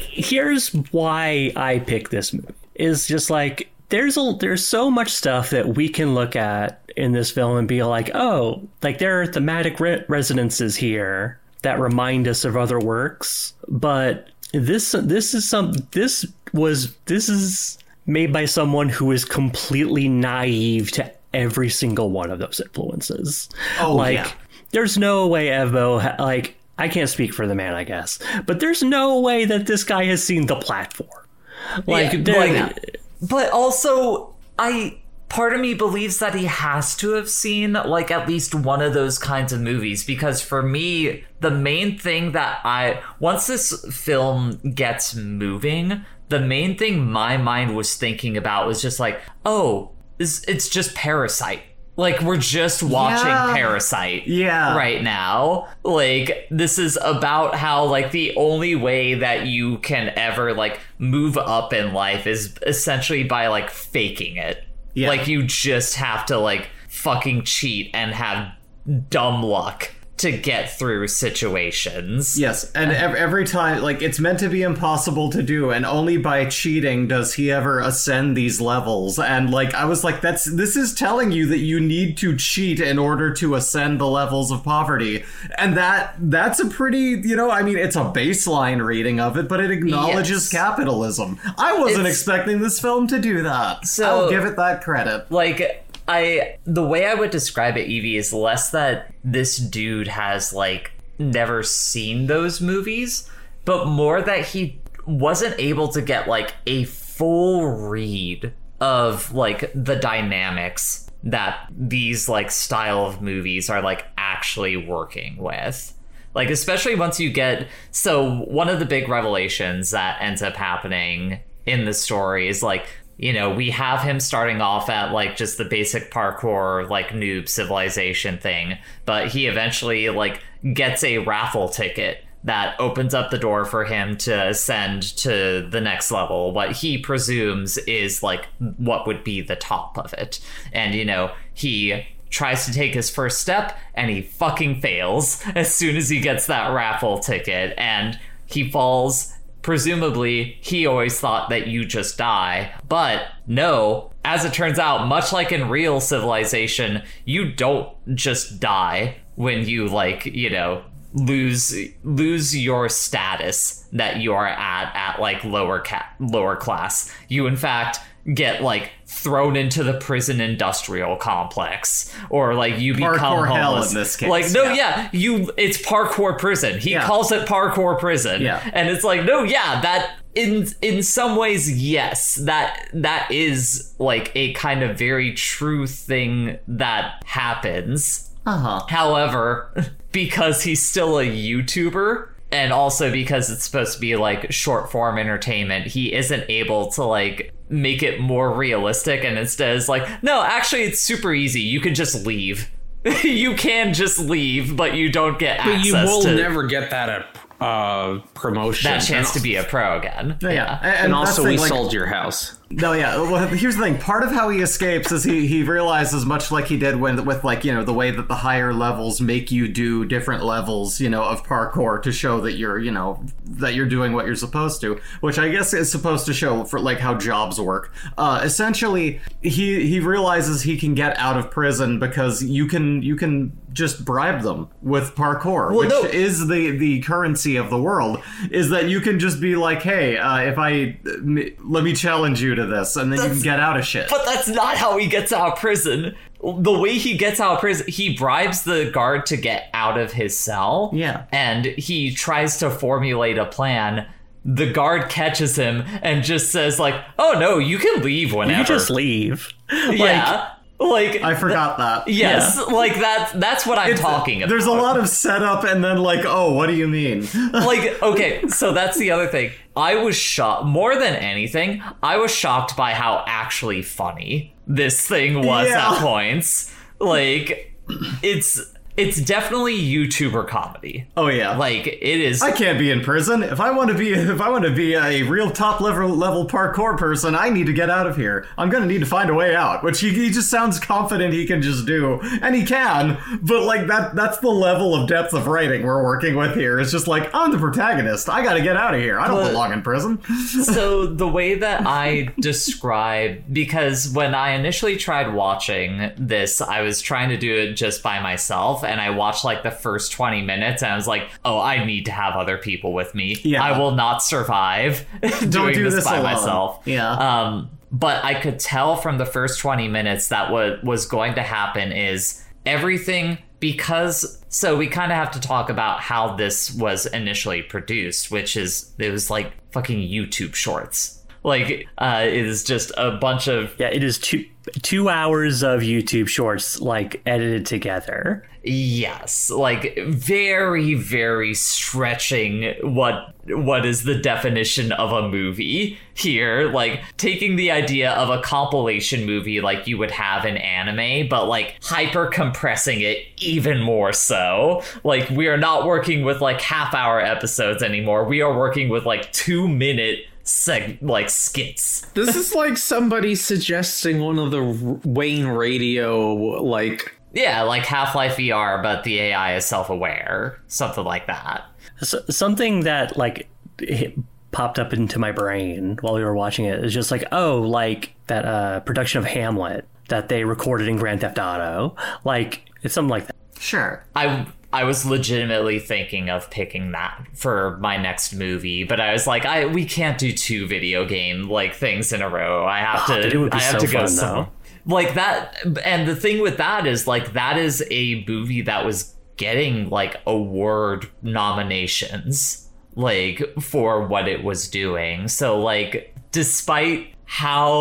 why I picked this movie. Is just like, there's so much stuff that we can look at in this film and be like, oh, like there are thematic resonances here that remind us of other works, but this is made by someone who is completely naive to every single one of those influences. Oh, like, yeah. There's no way Evo, like, I can't speak for the man, I guess, but there's no way that this guy has seen The Platform. Like, yeah, but also, part of me believes that he has to have seen like at least one of those kinds of movies, because for me, the main thing that once this film gets moving, the main thing my mind was thinking about was just like, oh, it's just Parasite. Like, we're just watching Parasite right now. Like, this is about how, like, the only way that you can ever, like, move up in life is essentially by, like, faking it. Yeah. Like, you just have to, like, fucking cheat and have dumb luck to get through situations. Yes, and every time, like, it's meant to be impossible to do, and only by cheating does he ever ascend these levels. And, like, I was like, this is telling you that you need to cheat in order to ascend the levels of poverty. And that's a pretty, I mean, it's a baseline reading of it, but it acknowledges capitalism. I wasn't expecting this film to do that. So I'll give it that credit. Like, the way I would describe it, Evie, is less that this dude has, like, never seen those movies, but more that he wasn't able to get, like, a full read of, like, the dynamics that these, like, style of movies are, like, actually working with. Like, especially once you get... So, one of the big revelations that ends up happening in the story is, like, we have him starting off at, like, just the basic parkour, like, noob civilization thing, but he eventually, like, gets a raffle ticket that opens up the door for him to ascend to the next level, what he presumes is like what would be the top of it. And, you know, he tries to take his first step and he fucking fails as soon as he gets that raffle ticket, and he falls. Presumably, he always thought that you just die, but no, as it turns out, much like in real civilization, you don't just die when you, like, you know, lose your status that you are at like lower class. You in fact get like thrown into the prison industrial complex, or like you become parkour homeless. hell in this case. Like it's parkour prison. He calls it parkour prison. Yeah. And it's like, no, yeah, that in some ways, yes, that is like a kind of very true thing that happens. However, because he's still a YouTuber, and also because it's supposed to be like short form entertainment, he isn't able to like make it more realistic, and instead is like, no, actually it's super easy. You can just leave. You can just leave, but you don't get access But you will to never get that promotion. that chance to be a pro again. Yeah. And that's also, the we thing, like, sold your house. No, yeah. Well, here's the thing. Part of how he escapes is he realizes, much like he did with like, you know, the way that the higher levels make you do different levels, you know, of parkour to show that you're, you know, that you're doing what you're supposed to, which I guess is supposed to show for like how jobs work. Essentially, he realizes he can get out of prison because you can just bribe them with parkour, which is the currency of the world, is that you can just be like, hey, let me challenge you to this, and then you can get out of shit. But that's not how he gets out of prison. The way he gets out of prison, he bribes the guard to get out of his cell. Yeah. And he tries to formulate a plan. The guard catches him and just says like, oh no, you can leave whenever. You just leave. Yeah. Like, I forgot that. yes, like that's what I'm talking about. There's a lot of setup and then like, oh, what do you mean? Like, okay, so that's the other thing. I was shocked, more than anything, I was shocked by how actually funny this thing was at points. Like, it's definitely YouTuber comedy. Oh yeah. Like, it is. I can't be in prison. If I want to be a real top level parkour person, I need to get out of here. I'm gonna need to find a way out, which he just sounds confident he can just do, and he can. But like that's the level of depth of writing we're working with here. It's just like, I'm the protagonist. I gotta get out of here. I don't belong in prison. So the way that I describe, because when I initially tried watching this, I was trying to do it just by myself. And I watched like the first 20 minutes and I was like, oh, I need to have other people with me. Yeah. I will not survive doing this by alone. myself. Yeah. But I could tell from the first 20 minutes that what was going to happen is everything, because so we kind of have to talk about how this was initially produced, which is it was like fucking YouTube shorts. Like, it is just a bunch of... Yeah, it is 2 hours of YouTube shorts, like, edited together. Yes, like, very, very stretching what is the definition of a movie here. Like, taking the idea of a compilation movie like you would have in anime, but, like, hyper-compressing it even more so. Like, we are not working with, like, half-hour episodes anymore. We are working with, like, 2-minute skits. This is like somebody suggesting one of the Wayne Radio, like... Yeah, like Half-Life VR, but the AI is self-aware. Something like that. So, something that, like, popped up into my brain while we were watching it is just like, oh, like that production of Hamlet that they recorded in Grand Theft Auto. Like, it's something like that. Sure. I was legitimately thinking of picking that for my next movie, but I was like, we can't do 2 video game like things in a row. I have to go somewhere. Like that, and the thing with that is like that is a movie that was getting like award nominations like for what it was doing. So like despite how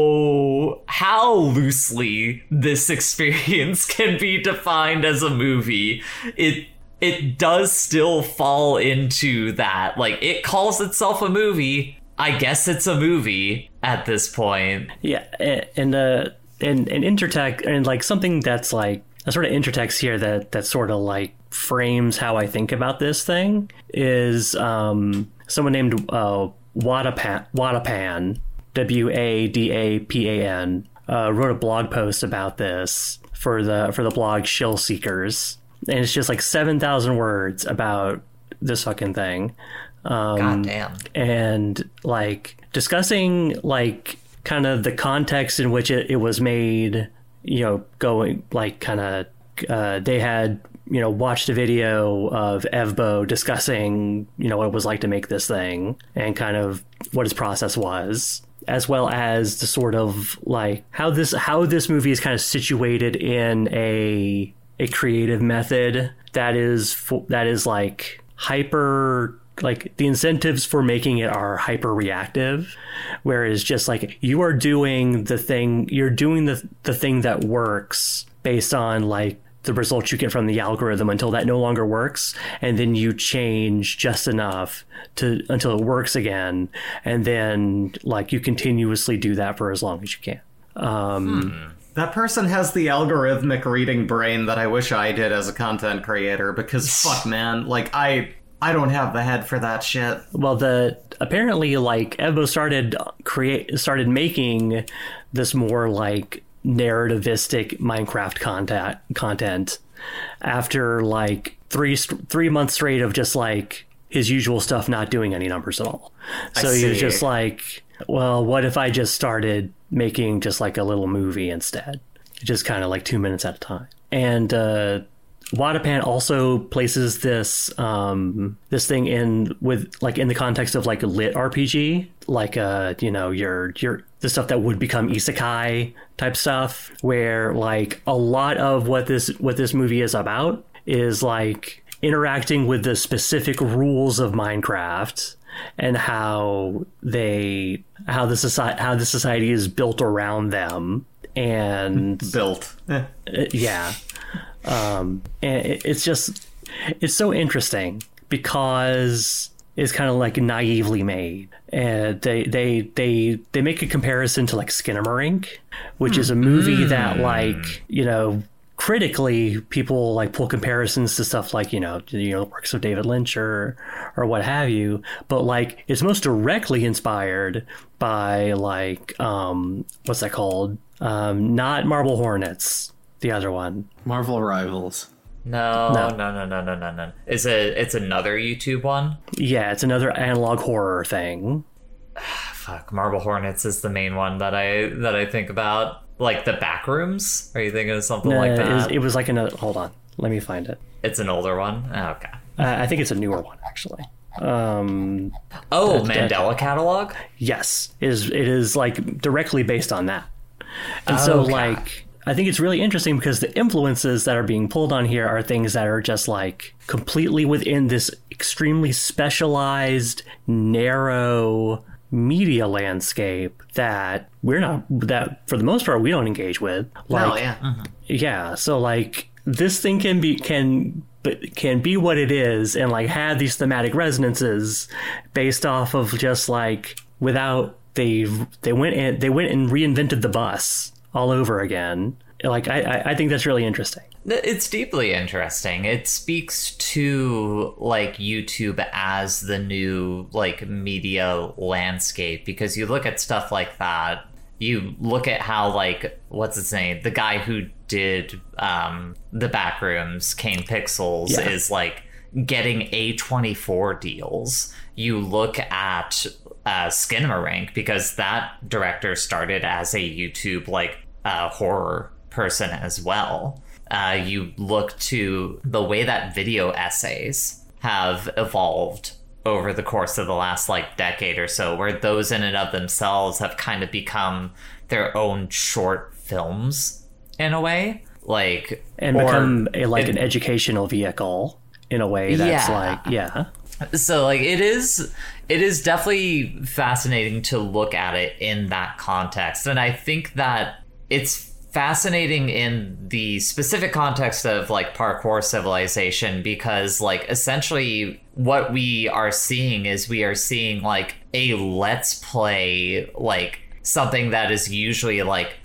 loosely this experience can be defined as a movie, it does still fall into that. Like, it calls itself a movie. I guess it's a movie at this point. Yeah, and intertech, and like something that's like a sort of intertext here that sort of like frames how I think about this thing is someone named Wadapan, Wadapan, wrote a blog post about this for the blog Shill Seekers, and it's just like 7,000 words about this fucking thing. God damn. And like discussing like kind of the context in which it was made, you know, going like kind of they had, you know, watched a video of Evbo discussing, you know, what it was like to make this thing and kind of what his process was, as well as the sort of like how this movie is kind of situated in a creative method that is like hyper, like the incentives for making it are hyper reactive, whereas just like you are doing the thing, you're doing the thing that works based on like the results you get from the algorithm until that no longer works, and then you change just enough until it works again, and then like you continuously do that for as long as you can. That person has the algorithmic reading brain that I wish I did as a content creator, because fuck man, like I don't have the head for that shit. Well, apparently like Evbo started making this more like narrativistic Minecraft content after like three months straight of just like his usual stuff not doing any numbers at all. So he was just like, well, what if I just started making just like a little movie instead, just kind of like 2 minutes at a time. And Wadapan also places this thing in with like in the context of like a lit RPG, like you know, your the stuff that would become isekai type stuff, where like a lot of what this movie is about is like interacting with the specific rules of Minecraft and how the society is built around them and built. Yeah. And it's so interesting because it's kind of like naively made, and they make a comparison to like Skinamarink, which is a movie that like, you know, critically people like pull comparisons to stuff like, you know, works of David Lynch or what have you, but like it's most directly inspired by like what's that called? Not Marble Hornets. The other one, Marvel Rivals. No. It's another YouTube one? Yeah, it's another analog horror thing. Fuck, Marble Hornets is the main one that I think about. Like the Backrooms? Are you thinking of something like that? It was like another. Hold on, let me find it. It's an older one? Oh, okay. I think it's a newer one actually. Mandela Catalog? Yes, it is like directly based on that, and so like. I think it's really interesting because the influences that are being pulled on here are things that are just like completely within this extremely specialized, narrow media landscape that for the most part we don't engage with. Like, yeah. So like this thing can be what it is and like have these thematic resonances based off of just like without they went and reinvented the bus all over again. Like I think that's really interesting. It's deeply interesting. It speaks to like YouTube as the new like media landscape, because you look at stuff like that, you look at how like what's his name, the guy who did the Backrooms, Kane Pixels, is like getting A24 deals. You look at Skinamarink, because that director started as a YouTube like horror person as well. You look to the way that video essays have evolved over the course of the last like decade or so, where those in and of themselves have kind of become their own short films in a way, like, and become an educational vehicle in a way that's So like it is definitely fascinating to look at it in that context. And I think that it's fascinating in the specific context of like Parkour Civilization, because like essentially what we are seeing like a let's play, like something that is usually like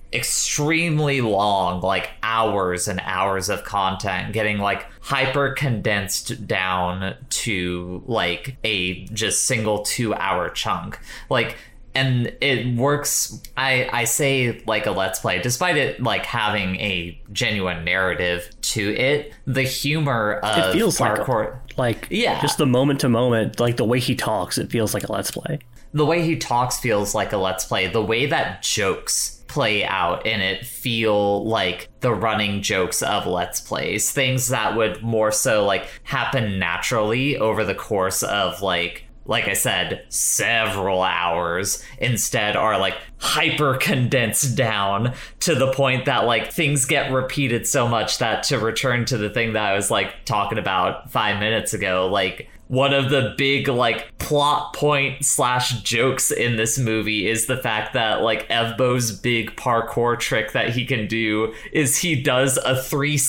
extremely long, like hours and hours of content getting like hyper condensed down to like a just single 2-hour chunk. Like, and it works. I say like a Let's Play, despite it like having a genuine narrative to it. The humor of It feels parkour, yeah, just the moment to moment, like the way he talks, it feels like a Let's Play. the way he talks feels like a Let's Play. The way that jokes play out in it feel like the running jokes of Let's Plays. Things that would more so like happen naturally over the course of like I said, several hours, instead are like hyper condensed down to the point that like things get repeated so much that, to return to the thing that I was like talking about 5 minutes ago, like one of the big like plot point / jokes in this movie is the fact that like Evbo's big parkour trick that he can do is he does a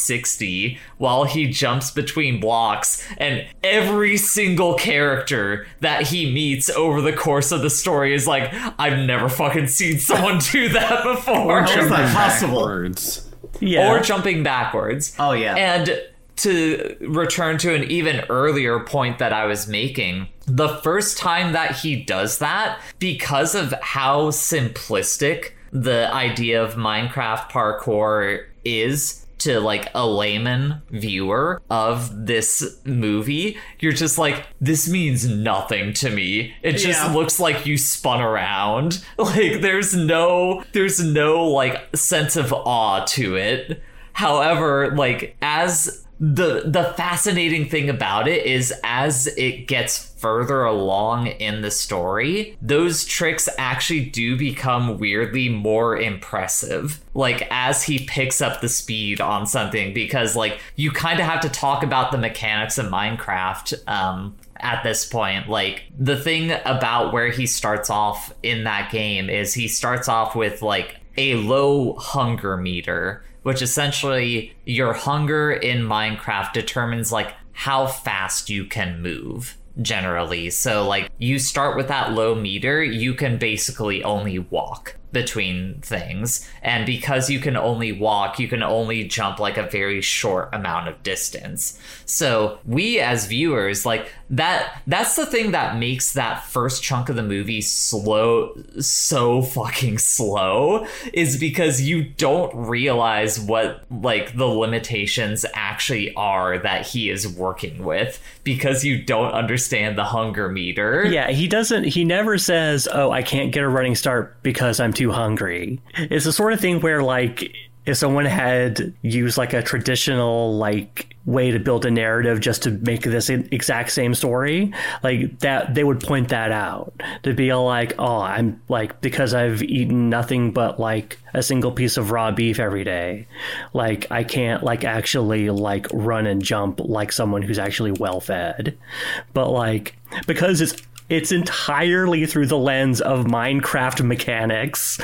360 while he jumps between blocks, and every single character that he meets over the course of the story is like, I've never fucking seen someone do that before. How is that possible? Yeah. Or jumping backwards. Oh, yeah. And to return to an even earlier point that I was making, the first time that he does that, because of how simplistic the idea of Minecraft parkour is to like a layman viewer of this movie, you're just like, this means nothing to me. It just looks like you spun around. Like there's no like sense of awe to it. However, like as the fascinating thing about it is, as it gets further along in the story, those tricks actually do become weirdly more impressive, like as he picks up the speed on something, because like you kind of have to talk about the mechanics of Minecraft at this point. Like the thing about where he starts off in that game is he starts off with like a low hunger meter, which essentially your hunger in Minecraft determines like how fast you can move generally. So like you start with that low meter, you can basically only walk between things, and because you can only walk, you can only jump like a very short amount of distance. So we as viewers, like that's the thing that makes that first chunk of the movie so fucking slow, is because you don't realize what like the limitations actually are that he is working with, because you don't understand the hunger meter. Yeah, he never says, oh, I can't get a running start because I'm too hungry. It's the sort of thing where like if someone had used like a traditional like way to build a narrative just to make this exact same story, like that, they would point that out to be all like, oh, I'm like, because I've eaten nothing but like a single piece of raw beef every day, like I can't like actually like run and jump like someone who's actually well fed. But like, because it's entirely through the lens of Minecraft mechanics.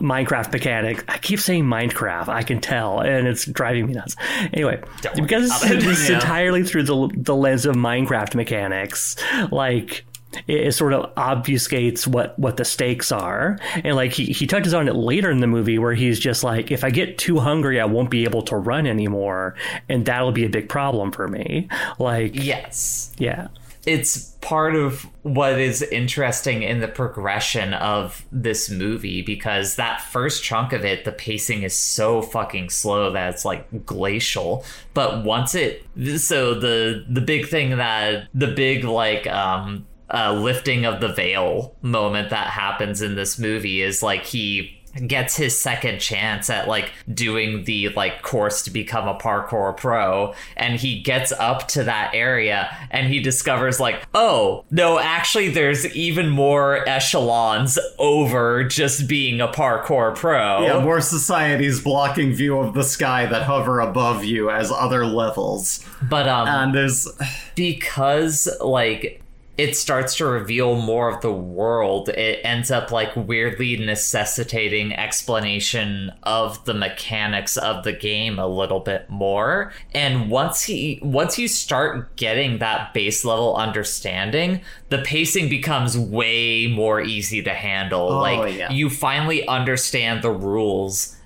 I keep saying Minecraft, I can tell, and it's driving me nuts. Anyway, because it's entirely through the lens of Minecraft mechanics, like it sort of obfuscates what the stakes are. And like he touches on it later in the movie where he's just like, if I get too hungry, I won't be able to run anymore, and that'll be a big problem for me. Like, yes. Yeah. It's part of what is interesting in the progression of this movie, because that first chunk of it, the pacing is so fucking slow that it's like glacial. But once so the big thing that the big like lifting of the veil moment that happens in this movie is like he gets his second chance at like doing the like course to become a parkour pro, and he gets up to that area and he discovers like, oh no, actually there's even more echelons over just being a parkour pro. Yeah, more societies blocking view of the sky that hover above you as other levels. But and there's, because like it starts to reveal more of the world, it ends up like weirdly necessitating explanation of the mechanics of the game a little bit more. And once you start getting that base level understanding, the pacing becomes way more easy to handle. You finally understand the rules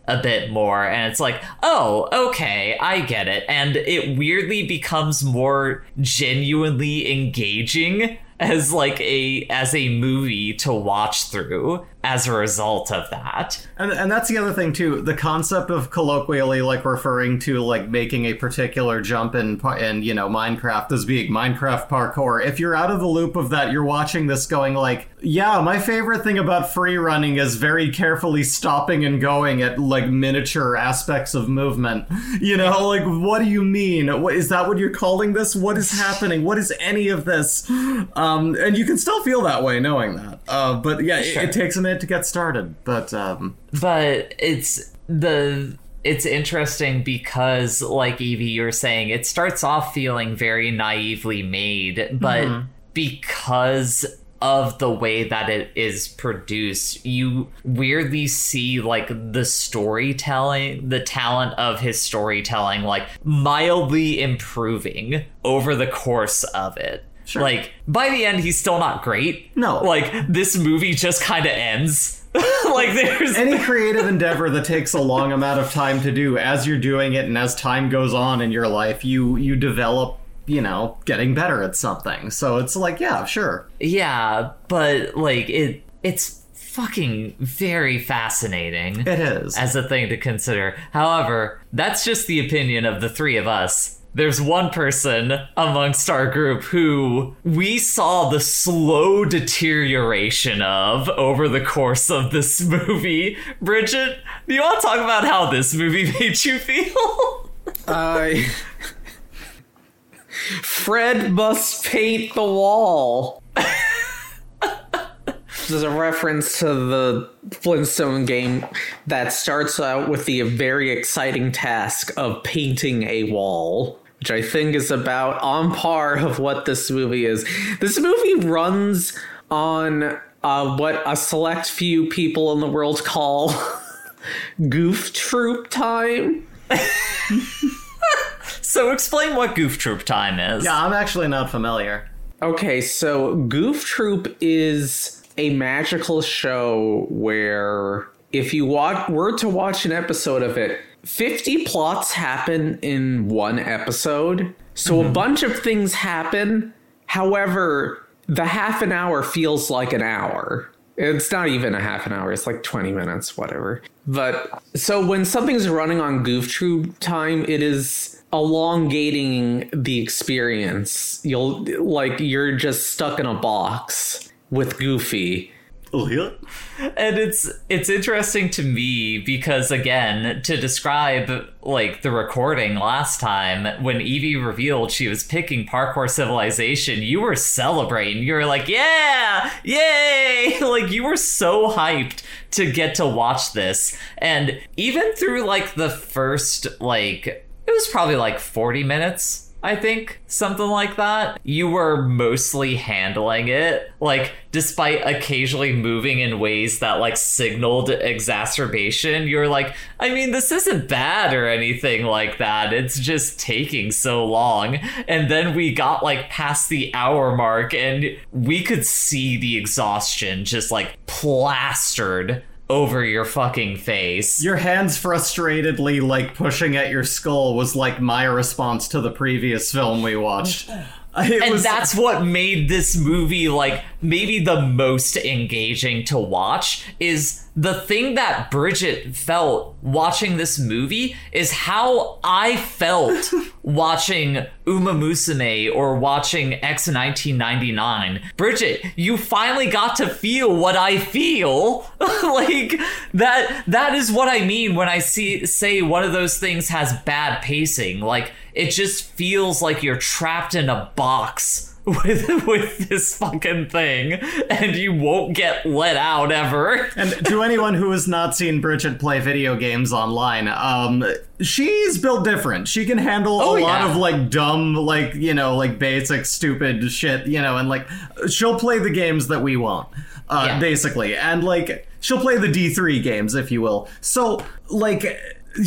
a bit more, and it's like, oh, okay, I get it. And it weirdly becomes more genuinely engaging as a movie to watch through as a result of that. And that's the other thing too, the concept of colloquially referring to making a particular jump in Minecraft as being Minecraft parkour. If you're out of the loop of that, you're watching this going yeah, my favorite thing about free running is very carefully stopping and going at miniature aspects of movement. What do you mean? Is that what you're calling this? What is happening? What is any of this? And you can still feel that way knowing that. But yeah, sure. It takes a minute to get started. But it's interesting because, like Evie, you were saying, it starts off feeling very naively made, but because of the way that it is produced, you weirdly see the storytelling, the talent of his storytelling, mildly improving over the course of it. Sure. By the end, he's still not great. No. This movie just kind of ends. There's any creative endeavor that takes a long amount of time to do, as you're doing it and as time goes on in your life, you develop, getting better at something. So it's yeah, sure. Yeah, but it's fucking very fascinating. It is. As a thing to consider. However, that's just the opinion of the three of us. There's one person amongst our group who we saw the slow deterioration of over the course of this movie. Bridget, do you want to talk about how this movie made you feel? Fred must paint the wall. This is a reference to the Flintstone game that starts out with the very exciting task of painting a wall, which I think is about on par of what this movie is. This movie runs on what a select few people in the world call goof troop time. So explain what goof troop time is. Yeah, I'm actually not familiar. Okay, so Goof Troop is a magical show where if you were to watch an episode of it, 50 plots happen in one episode. So a bunch of things happen. However, the half an hour feels like an hour. It's not even a half an hour. It's 20 minutes, whatever. But so when something's running on Goof Troop time, it is elongating the experience. You're just stuck in a box with Goofy. And it's interesting to me because, again, to describe the recording last time when Evie revealed she was picking Parkour Civilization, you were celebrating. You were yeah, yay! You were so hyped to get to watch this. And even through the first it was probably 40 minutes, I think, something like that. You were mostly handling it, despite occasionally moving in ways that signaled exacerbation. You were this isn't bad or anything like that. It's just taking so long. And then we got past the hour mark and we could see the exhaustion just plastered over your fucking face. Your hands frustratedly pushing at your skull was my response to the previous film we watched. That's what made this movie maybe the most engaging to watch. Is the thing that Bridget felt watching this movie is how I felt watching Uma Musume or watching X 1999. Bridget, you finally got to feel what I feel. That is what I mean when I say one of those things has bad pacing. It just feels like you're trapped in a box with this fucking thing, and you won't get let out ever. And to anyone who has not seen Bridget play video games online, she's built different. She can handle a lot of dumb, basic stupid shit, and she'll play the games that we want, basically, and she'll play the D3 games, if you will. So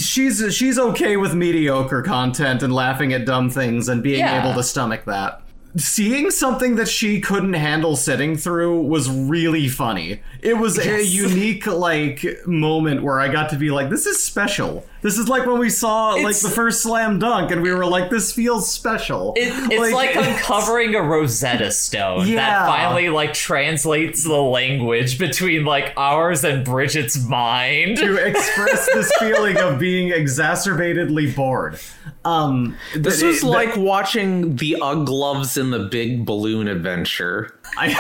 she's okay with mediocre content and laughing at dumb things and being able to stomach that. seeing something that she couldn't handle sitting through was really funny. It was a unique, like, moment where I got to be like, this is special. This is like when we saw, like, the first Slam Dunk, and we were like, this feels special. It's like uncovering a Rosetta Stone that finally, like, translates the language between, like, ours and Bridget's mind. To express this feeling of being exacerbatedly bored. This was like watching the Ugg Gloves in the Big Balloon Adventure.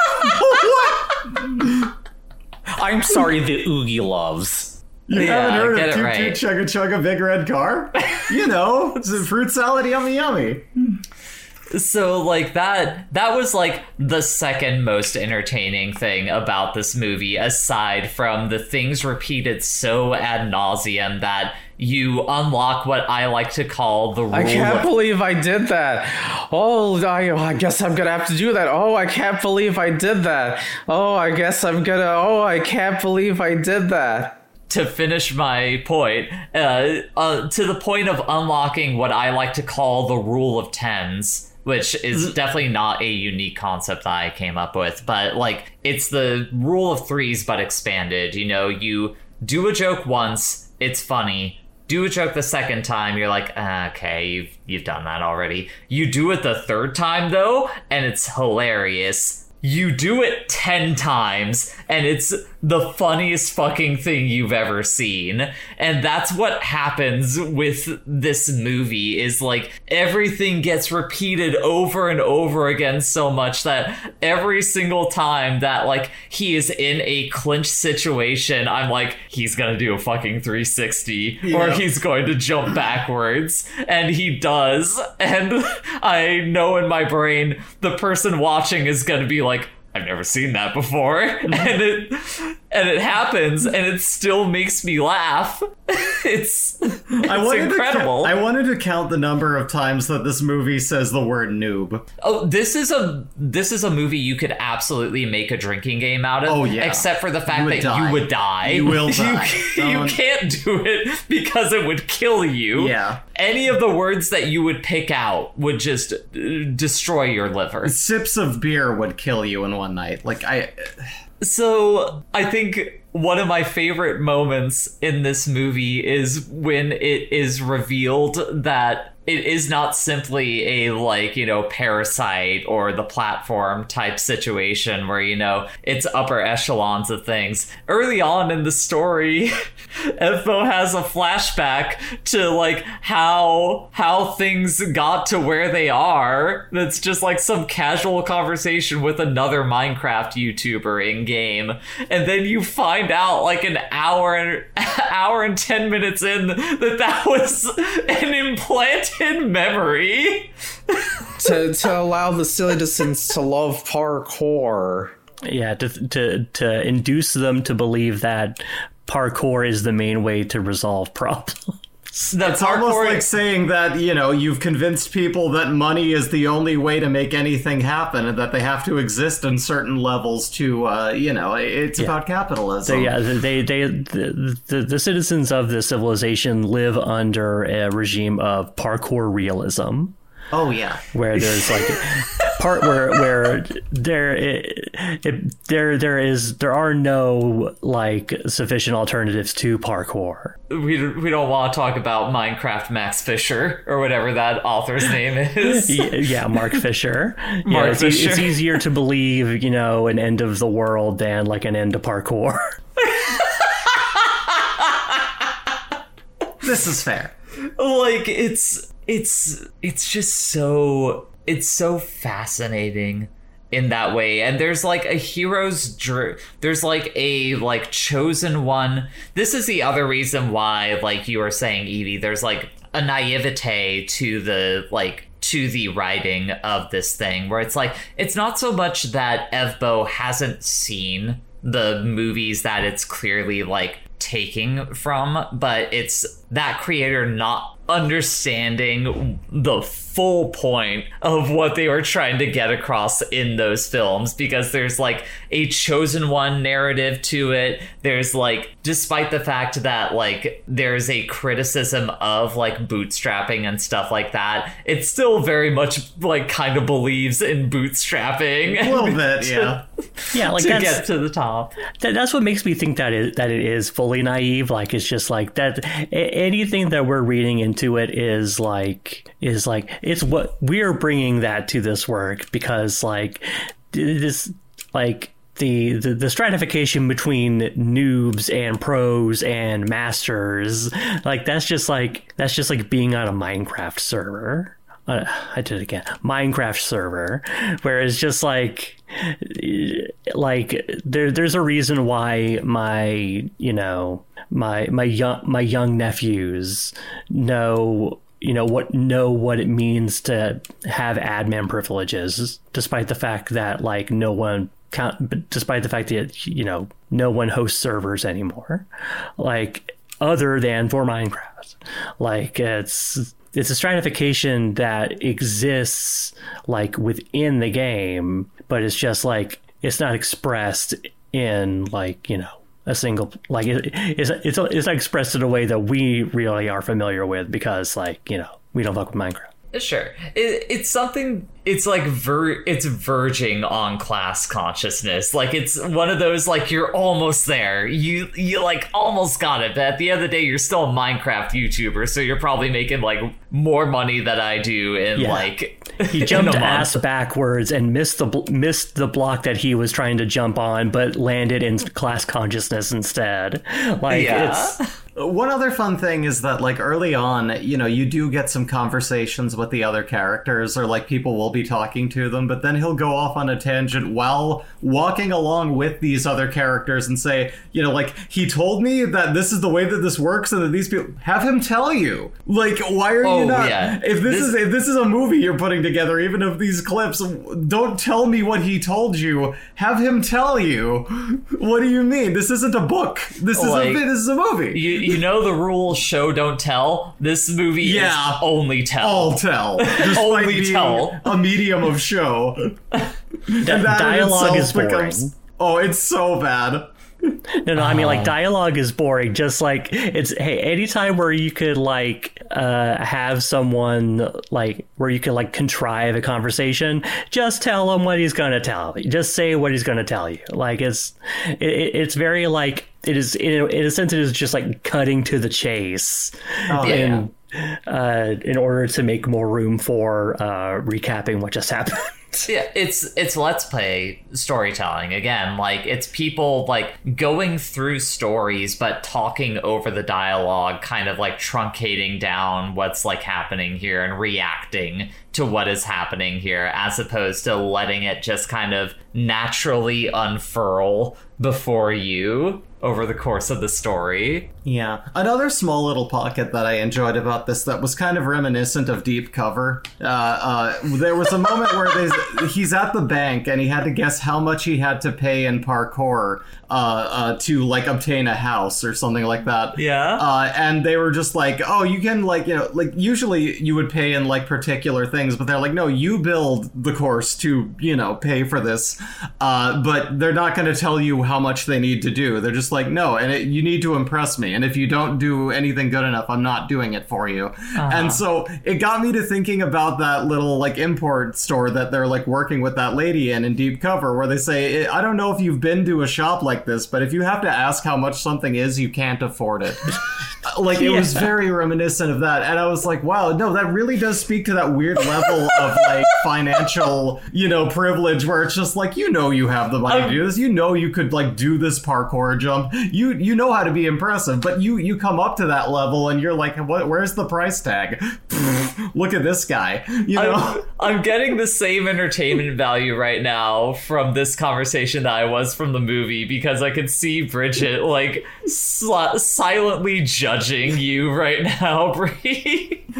I'm sorry, the Oogie Loves. You haven't heard of Toot Toot Chugga Chugga Big Red Car? You know, it's a fruit salad, yummy yummy. So, like, that was, like, the second most entertaining thing about this movie, aside from the things repeated so ad nauseum that you unlock what I like to call the rule. I can't believe I did that. Oh, I guess I'm gonna have to do that. Oh, I can't believe I did that. Oh, I guess I'm gonna... Oh, I can't believe I did that. To finish my point, to the point of unlocking what I like to call the rule of tens, which is definitely not a unique concept that I came up with, but, like, it's the rule of threes but expanded. You know, you do a joke once, it's funny. Do a joke the second time, you're like, okay, you've done that already. You do it the third time, though, and it's hilarious. You do it 10 times, and it's the funniest fucking thing you've ever seen. And that's what happens with this movie, is, like, everything gets repeated over and over again so much that every single time that, like, he is in a clinch situation, I'm like, he's gonna do a fucking 360, or he's going to jump backwards. And he does. And I know in my brain, the person watching is gonna be like, I've never seen that before. And it happens, and it still makes me laugh. It's incredible. I wanted to count the number of times that this movie says the word noob. Oh, this is a movie you could absolutely make a drinking game out of. Oh, yeah. Except for the fact that you would die. You will die. You can't do it because it would kill you. Yeah. Any of the words that you would pick out would just destroy your liver. Sips of beer would kill you in one night. So I think one of my favorite moments in this movie is when it is revealed that it is not simply a, like, you know, Parasite or The Platform type situation where, you know, it's upper echelons of things. Early on in the story, Evbo has a flashback to, like, how things got to where they are. That's just like some casual conversation with another Minecraft YouTuber in game, and then you find out, like, an hour and 10 minutes in, that was an implanted memory to allow the citizens to love parkour. Yeah, to induce them to believe that parkour is the main way to resolve problems. It's almost like saying that, you know, you've convinced people that money is the only way to make anything happen, and that they have to exist in certain levels to, you know, it's about capitalism. So, yeah, the citizens of the civilization live under a regime of parkour realism. Oh yeah, where there's like part where there are no, like, sufficient alternatives to parkour. We don't want to talk about Minecraft Max Fisher or whatever that author's name is. Yeah, Mark Fisher. Fisher. It's easier to believe, you know, an end of the world than, like, an end to parkour. This is fair. Like, it's just so, it's so fascinating in that way. And there's, like, a hero's there's, like, a, like, chosen one. This is the other reason why, like you were saying, Evie, there's, like, a naivete to the, like, to the writing of this thing, where it's like, it's not so much that Evbo hasn't seen the movies that it's clearly, like, taking from, but it's that creator not understanding the full point of what they were trying to get across in those films, because there's like a chosen one narrative to it. There's like, despite the fact that like there's a criticism of like bootstrapping and stuff like that, it still very much like kind of believes in bootstrapping A little bit, yeah. Yeah, like to that's, get to the top. that's what makes me think that it is fully naive. Like, it's just like that. Anything that we're reading into it is like it's what we're bringing that to this work, because like this, like the stratification between noobs and pros and masters, like that's just like being on a Minecraft server. I did it again. Minecraft server, where it's just like there's a reason why my young nephews know what it means to have admin privileges, despite the fact that like no one hosts servers anymore, like other than for Minecraft. Like it's a stratification that exists like within the game, but it's just like it's not expressed in like a single, like it's not expressed in a way that we really are familiar with, because like we don't fuck with Minecraft. Sure. It's something, it's like it's verging on class consciousness. Like it's one of those, like you're almost there. You like almost got it, but at the end of the day, you're still a Minecraft YouTuber, so you're probably making like more money than I do in like he jumped ass backwards and missed the block that he was trying to jump on, but landed in class consciousness instead. Like it's... One other fun thing is that, like, early on, you do get some conversations with the other characters, or, like, people will be talking to them, but then he'll go off on a tangent while walking along with these other characters and say, like, he told me that this is the way that this works and that these people... Have him tell you. Like, why are you not... Yeah. If this is a movie you're putting together, even of these clips, don't tell me what he told you. Have him tell you. What do you mean? This isn't a book. This is a movie. You know the rule, show don't tell. This movie is only tell. All tell. Just only being tell. A medium of show. Dialogue is boring. It's so bad. No, I mean, like, dialogue is boring. Just like, it's, hey, anytime where you could like have someone like where you could like contrive a conversation, just tell him what he's gonna tell. Just say what he's gonna tell you. Like, it's very like, it is in a sense, it is just like cutting to the chase in order to make more room for recapping what just happened. Yeah, it's let's play storytelling again. Like, it's people like going through stories but talking over the dialogue, kind of like truncating down what's like happening here and reacting to what is happening here, as opposed to letting it just kind of naturally unfurl before you over the course of the story. Yeah. Another small little pocket that I enjoyed about this that was kind of reminiscent of Deep Cover. There was a moment where he's at the bank and he had to guess how much he had to pay in parkour to like obtain a house or something like that. Yeah. And they were just like, oh, you can like, like usually you would pay in like particular things, but they're like, no, you build the course to, pay for this. But they're not going to tell you how much they need to do. They're just like, no, and you need to impress me. And if you don't do anything good enough, I'm not doing it for you. And so it got me to thinking about that little like import store that they're like working with that lady in Deep Cover, where they say, I don't know if you've been to a shop like this, but if you have to ask how much something is, you can't afford it. Like, it was very reminiscent of that. And I was like, wow, no, that really does speak to that weird level of like financial, privilege, where it's just like, you have the money to do this. You could like do this parkour jump. You know how to be impressive, but you come up to that level and you're like, where's the price tag? Look at this guy. I'm getting the same entertainment value right now from this conversation that I was from the movie, because I could see Bridget like silently judging you right now, Brie.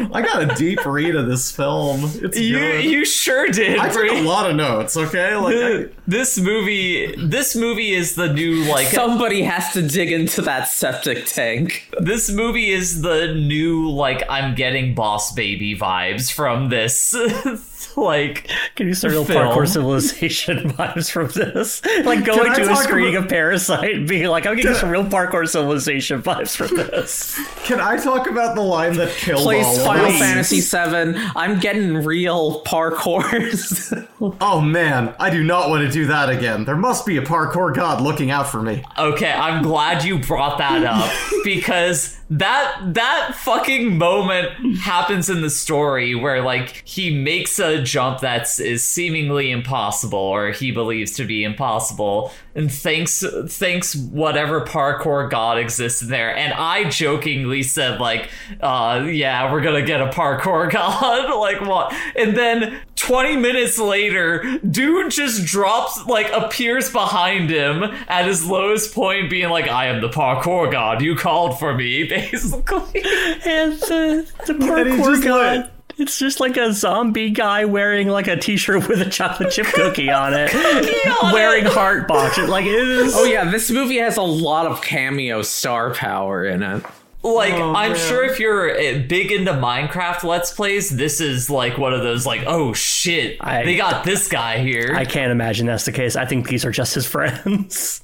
I got a deep read of this film. It's good. You sure did. I took Bree. a lot of notes. Okay, like This movie is the new like. Somebody has to dig into that septic tank. This movie is the new like I'm getting Boss Baby vibes from this. Like, Can you start real film. Parkour Civilization vibes from this? Like going I to a talk screening about- of Parasite and being like, I'm getting some real Parkour Civilization vibes from this. can I talk about the line that killed Plays all of Final us? Fantasy VII. I'm getting real parkours. Oh man, I do not want to do that again. There must be a parkour god looking out for me. okay, I'm glad you brought that up because that fucking moment happens in the story where like he makes a jump is seemingly impossible, or he believes to be impossible, and thanks whatever parkour god exists in there. And I jokingly said like, yeah, we're gonna get a parkour god. Like what? And then 20 minutes later, dude just drops, like appears behind him at his lowest point, being like, I am the parkour god, you called for me, basically. And the And he's parkour just guy, like- it's just like a zombie guy wearing like a t-shirt with a chocolate chip cookie on it, wearing heart boxes. Like it is. Oh yeah, this movie has a lot of cameo star power in it. Like, Oh, I'm man. sure if you're big into Minecraft Let's Plays, this is like one of those like, oh shit, they got this guy here. I can't imagine that's the case. I think these are just his friends.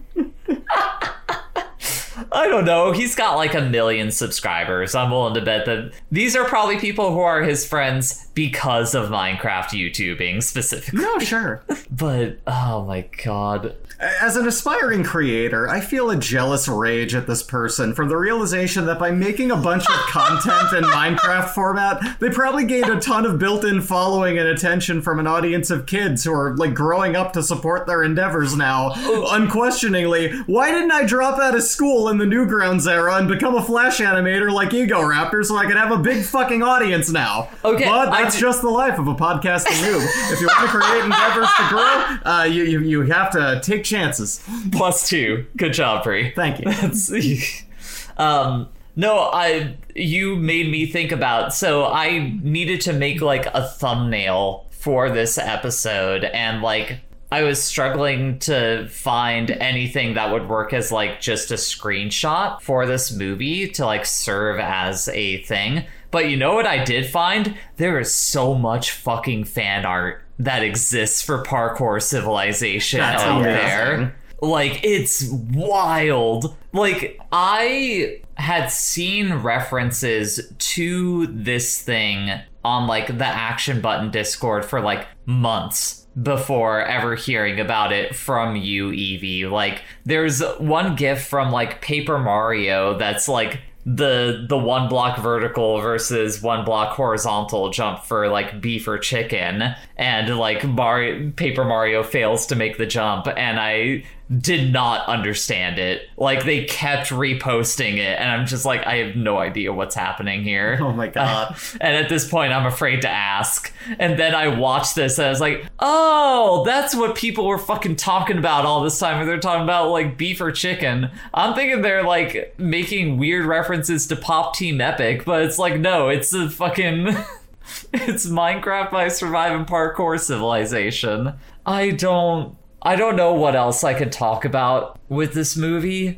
I don't know. He's got like 1 million subscribers. I'm willing to bet that these are probably people who are his friends because of Minecraft YouTubing specifically. No, sure. But, oh my god. As an aspiring creator, I feel a jealous rage at this person from the realization that by making a bunch of content in Minecraft format, they probably gained a ton of built-in following and attention from an audience of kids who are like growing up to support their endeavors now. Unquestioningly, why didn't I drop out of school in the Newgrounds era and become a Flash animator like Ego Raptor so I could have a big fucking audience now? Okay, but that's just the life of a podcasting noob. If you want to create endeavors to grow, you have to take chances. +2. Good job, Bree. Thank you. No, you made me think about, so I needed to make like a thumbnail for this episode, and like I was struggling to find anything that would work as like just a screenshot for this movie to like serve as a thing. But you know what I did find? There is so much fucking fan art that exists for Parkour Civilization That's out amazing. there. Like, it's wild. Like, I had seen references to this thing on like the Action Button Discord for like months before ever hearing about it from you, Evie. Like, there's one GIF from like Paper Mario that's like the 1 block vertical versus 1 block horizontal jump for like beef or chicken, and like Paper Mario fails to make the jump, and I did not understand it. Like, they kept reposting it, and I'm just like, I have no idea what's happening here. Oh my god. And at this point, I'm afraid to ask. And then I watched this, and I was like, oh, that's what people were fucking talking about all this time. They're talking about, like, beef or chicken. I'm thinking they're, like, making weird references to Pop Team Epic, but it's like, no, it's a fucking... it's Minecraft by Surviving Parkour Civilization. I don't know what else I could talk about with this movie.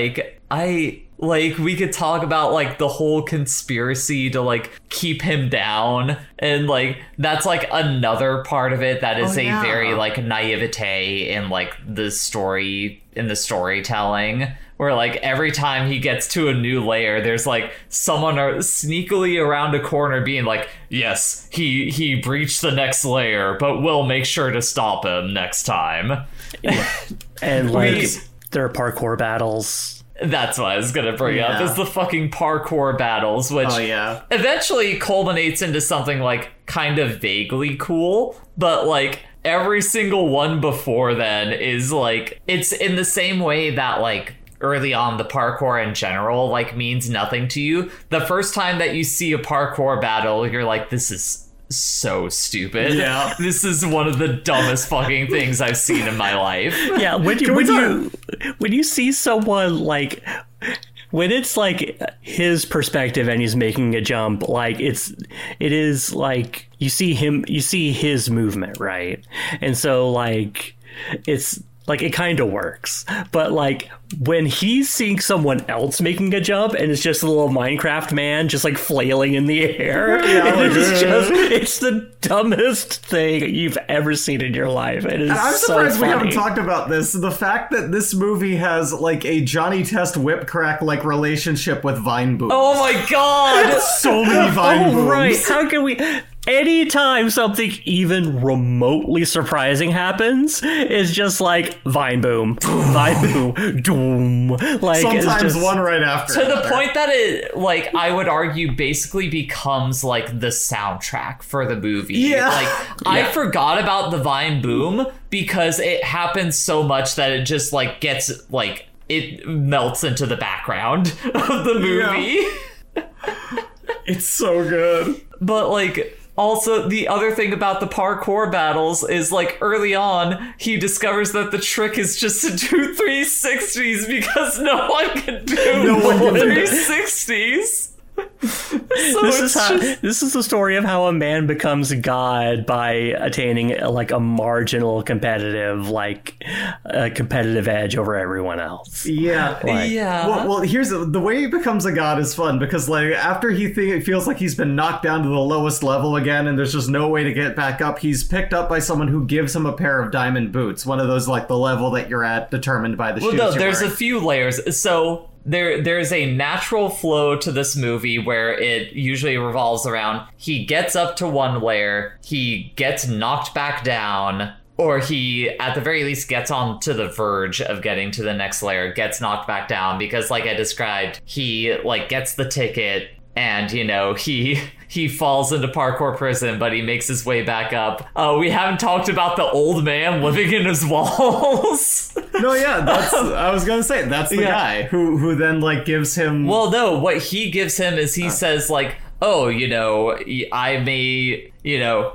We could talk about like the whole conspiracy to like keep him down, and like that's like another part of it that is yeah. a very like naivete in like the story, in the storytelling, where like every time he gets to a new layer, there's like someone sneakily around a corner being like, yes, he breached the next layer, but we'll make sure to stop him next time. And like We- there are parkour battles. That's what I was gonna bring up, Yeah. is the fucking parkour battles, which Oh yeah. eventually culminates into something like kind of vaguely cool, but like every single one before then is like, it's in the same way that like early on the parkour in general like means nothing to you. The first time that you see a parkour battle, you're like, this is so stupid. Yeah. This is one of the dumbest fucking things I've seen in my life. Yeah, when you see someone like when it's like his perspective and he's making a jump, like it is like you see his movement, right? And so like it's like it kind of works. But like when he's seeing someone else making a jump and it's just a little Minecraft man just like flailing in the air, it's the dumbest thing you've ever seen in your life. It is. And I'm surprised we haven't talked about this. The fact that this movie has like a Johnny Test whip crack like relationship with Vine Booms. Oh my god! So many Vine Booms. Right? How can we? Anytime something even remotely surprising happens, it's just like Vine Boom, Vine Boom, doom. Like sometimes just, one right after. To the point that it, like, I would argue, basically becomes like the soundtrack for the movie. Yeah. I forgot about the Vine Boom because it happens so much that it just like gets like it melts into the background of the movie. Yeah. It's so good. But like. Also, the other thing about the parkour battles is, like, early on, he discovers that the trick is just to do 360s because no one can do 360s. So this is the story of how a man becomes God by attaining like a marginal competitive edge over everyone else. Yeah, Well, here's the way he becomes a god is fun because like after he feels like he's been knocked down to the lowest level again and there's just no way to get back up, he's picked up by someone who gives him a pair of diamond boots. One of those like the level that you're at determined by the shoes. Well, no, there's a few layers. So. There's a natural flow to this movie where it usually revolves around he gets up to one layer, he gets knocked back down, or he, at the very least, gets on to the verge of getting to the next layer, gets knocked back down, because like I described, he like gets the ticket and, you know, he falls into parkour prison, but he makes his way back up. We haven't talked about the old man living in his walls. No, yeah, I was gonna say, that's the guy who then, like, gives him... Well, no, what he gives him is he says, like, oh, you know, I may, you know...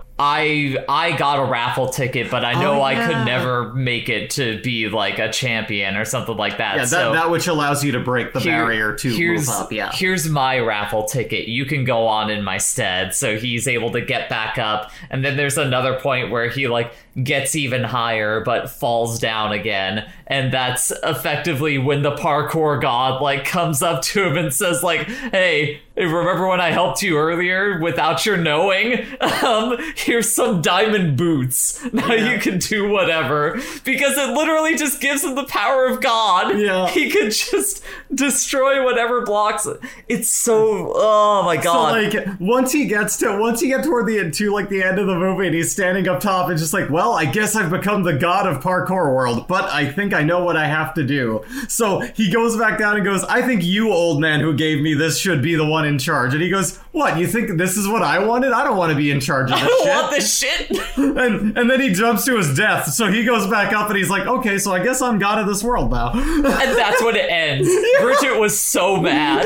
I got a raffle ticket, but I know I could never make it to be like a champion or something like that. Yeah, so that which allows you to break the barrier to move up. Yeah. Here's my raffle ticket. You can go on in my stead. So he's able to get back up. And then there's another point where he like gets even higher but falls down again. And that's effectively when the parkour god like comes up to him and says like, hey, remember when I helped you earlier without your knowing? Here's some diamond boots. Now you can do whatever. Because it literally just gives him the power of God. Yeah. He could just destroy whatever blocks it. It's so, oh my God. So like once you get toward the end of the movie and he's standing up top and just like, well, I guess I've become the god of parkour world, but I think I know what I have to do. So he goes back down and goes, I think you, old man who gave me this, should be the one in charge. And he goes, what, you think this is what I wanted? I don't want to be in charge of this shit. I want this shit. And then he jumps to his death. So he goes back up and he's like, okay, so I guess I'm god of this world now. And that's when it ends. Yeah. Bridget was so mad.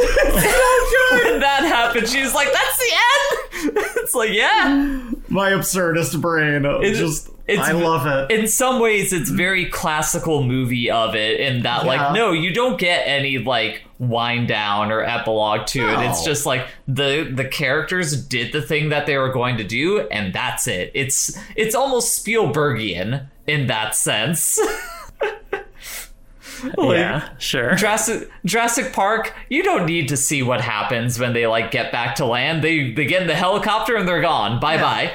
When that happened, she was like, that's the end. It's like, yeah. My absurdist brain. I love it. In some ways, it's very classical movie of it in that, like, no, you don't get any, like, wind down or epilogue to it. It's just, like, the characters did the thing that they were going to do, and that's it. It's almost Spielbergian in that sense. Like, yeah, sure. Jurassic Park, you don't need to see what happens when they, like, get back to land. They get in the helicopter and they're gone. Bye-bye.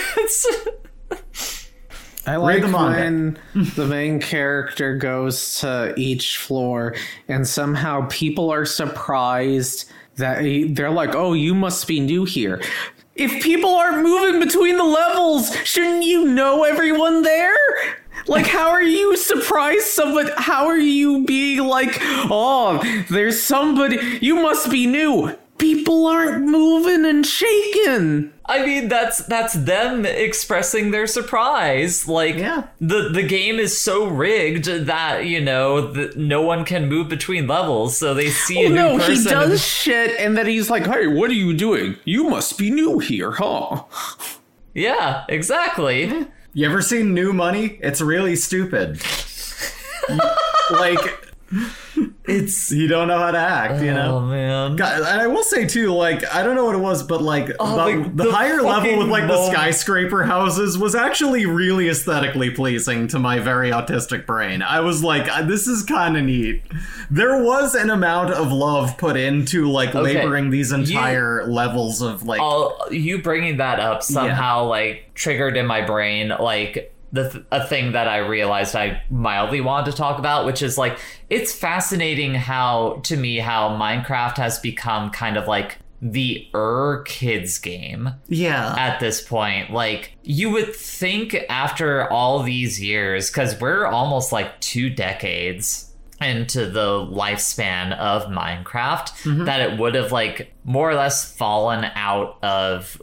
I like when the main character goes to each floor and somehow people are surprised that they're like, oh, you must be new here. If people aren't moving between the levels, shouldn't you know everyone there? Like, how are you surprised somebody? How are you being like, oh, there's somebody, you must be new. People aren't moving and shaking. I mean, that's them expressing their surprise. Like, the game is so rigged that, you know, no one can move between levels, so they see a new person. He does shit, and then he's like, hey, what are you doing? You must be new here, huh? Yeah, exactly. You ever seen New Money? It's really stupid. Like... You don't know how to act, you know? Oh, man. God, and I will say, too, like, I don't know what it was, but, like, the higher level with, like, the skyscraper houses was actually really aesthetically pleasing to my very autistic brain. I was like, this is kind of neat. There was an amount of love put into, like, laboring these entire levels of, like... you bringing that up somehow, like, triggered in my brain, like... a thing that I realized I mildly wanted to talk about, which is like, it's fascinating how Minecraft has become kind of like the kids game. Yeah. At this point, like, you would think after all these years, because we're almost like 2 decades into the lifespan of Minecraft, that it would have like more or less fallen out of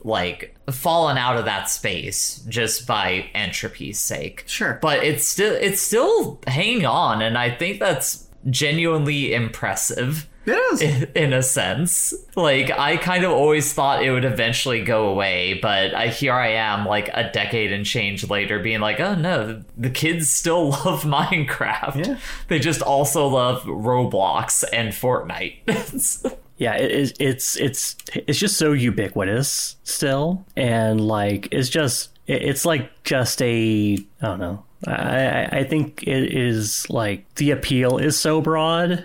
that space just by entropy's sake. Sure. But it's still hanging on, and I think that's genuinely impressive. It is. In a sense. Like, I kind of always thought it would eventually go away, but here I am, like, a decade and change later, being like, oh no, the kids still love Minecraft. Yeah. They just also love Roblox and Fortnite. Yeah, it's just so ubiquitous still, and like it's like just a, I don't know. I think it is like the appeal is so broad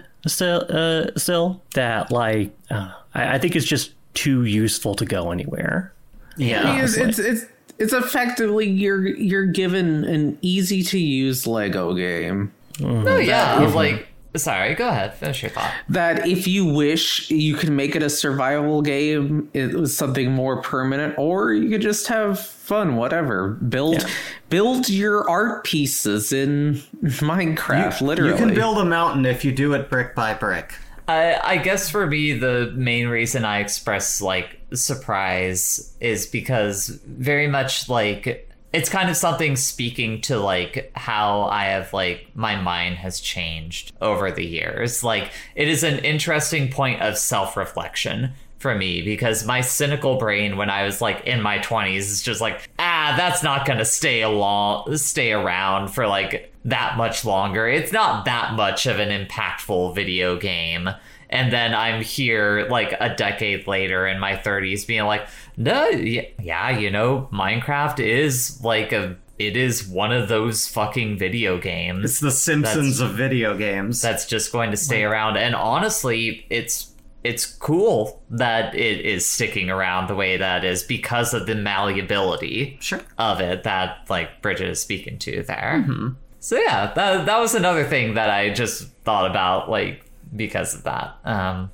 still that like I think it's just too useful to go anywhere. Yeah, it's effectively you're given an easy to use Lego game. No, yeah, like. Sorry, go ahead. Finish your thought. That if you wish, you could make it a survival game. It was something more permanent, or you could just have fun. Whatever. Build your art pieces in Minecraft. Literally, you can build a mountain if you do it brick by brick. I guess for me, the main reason I express like surprise is because very much like. It's kind of something speaking to like how I have like my mind has changed over the years. Like, it is an interesting point of self-reflection for me, because my cynical brain when I was like in my 20s is just like, that's not gonna stay around for like that much longer. It's not that much of an impactful video game. And then I'm here like a decade later in my 30s being like, no, yeah, you know, Minecraft is like it is one of those fucking video games. It's the Simpsons of video games. That's just going to stay around. And honestly, it's cool that it is sticking around the way that is because of the malleability of it that like Bridget is speaking to there. Mm-hmm. So yeah, that was another thing that I just thought about, like, because of that.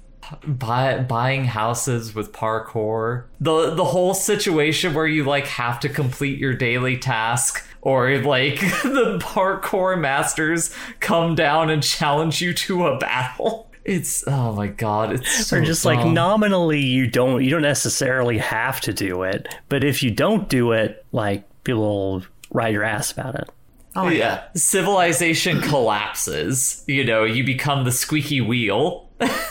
Buying houses with parkour, the whole situation where you like have to complete your daily task, or like the parkour masters come down and challenge you to a battle. It's, oh my god, it's so or just dumb. Like nominally you don't necessarily have to do it, but if you don't do it, like, people will ride your ass about it. Oh yeah. Civilization collapses. You know, you become the squeaky wheel.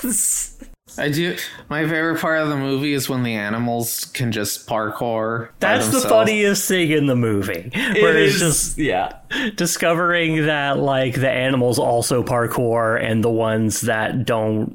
I do. My favorite part of the movie is when the animals can just parkour. That's the funniest thing in the movie. Where it's just discovering that like the animals also parkour, and the ones that don't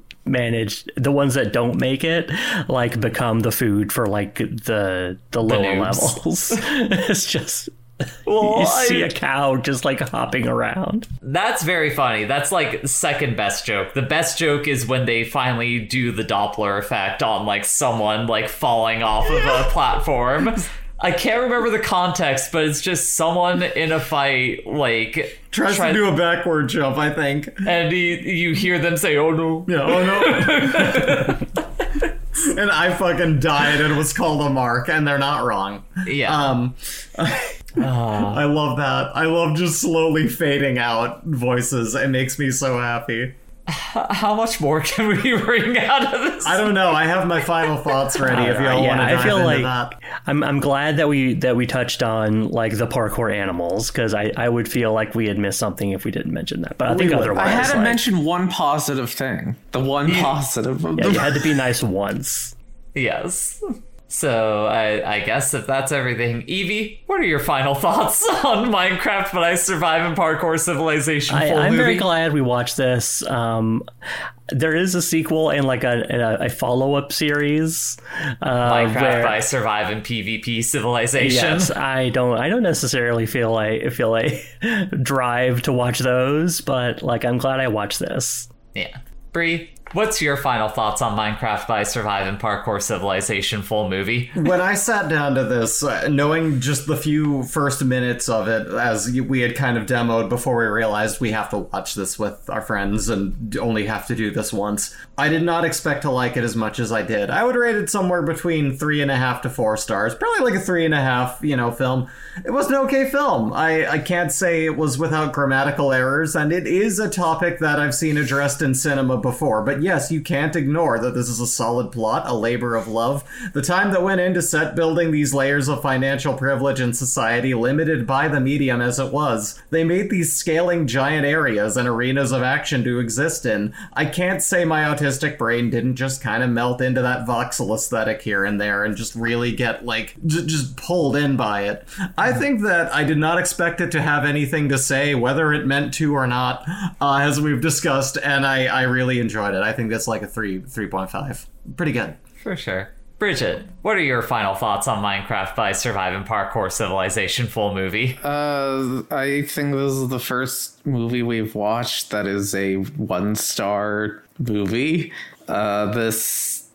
make it like become the food for like the lower levels. It's just you see a cow just like hopping around. That's very funny. That's like the second best joke. The best joke is when they finally do the Doppler effect on like someone like falling off of a platform. I can't remember the context, but it's just someone in a fight like tries to do a backward jump, I think, and you hear them say, "Oh no, yeah, oh no." And I fucking died and was called a mark, and they're not wrong. Yeah. I love that. I love just slowly fading out voices. It makes me so happy. How much more can we wring out of this? I don't know. I have my final thoughts ready if y'all want to dive into that. I'm glad that we touched on like the parkour animals, because I would feel like we had missed something if we didn't mention that. But I think otherwise, I had to mention one positive thing. The one positive. You had to be nice once. Yes. So I guess if that's everything, Evie, what are your final thoughts on Minecraft But I Survive in Parkour Civilization full I'm movie? very glad we watched this. There is a sequel and like a follow-up series. Minecraft where- But I Survive in PvP Civilization. Yes, I don't necessarily feel a drive to watch those, but like I'm glad I watched this. Yeah. Bree, what's your final thoughts on Minecraft But I Survive in Parkour Civilization full movie? When I sat down to this, knowing just the few first minutes of it, as we had kind of demoed before we realized we have to watch this with our friends and only have to do this once, I did not expect to like it as much as I did. I would rate it somewhere between 3.5 to 4 stars, probably like a 3.5, film. It was an okay film. I can't say it was without grammatical errors, and it is a topic that I've seen addressed in cinema before. But yes, you can't ignore that this is a solid plot, a labor of love. The time that went into set building these layers of financial privilege in society, limited by the medium as it was. They made these scaling giant areas and arenas of action to exist in. I can't say my autistic brain didn't just kind of melt into that voxel aesthetic here and there and just really get, like, just pulled in by it. I think that I did not expect it to have anything to say, whether it meant to or not, as we've discussed, and I really enjoyed it. I think that's like a 3.5. Pretty good. For sure. Bridget, what are your final thoughts on Minecraft But I Survive in Parkour Civilization full movie? I think this is the first movie we've watched that is a 1-star movie. There's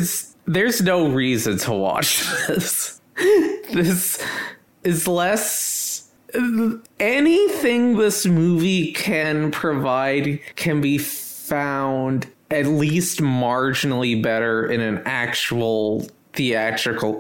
no reason to watch this. This is less. Anything this movie can provide can be found at least marginally better in an actual theatrical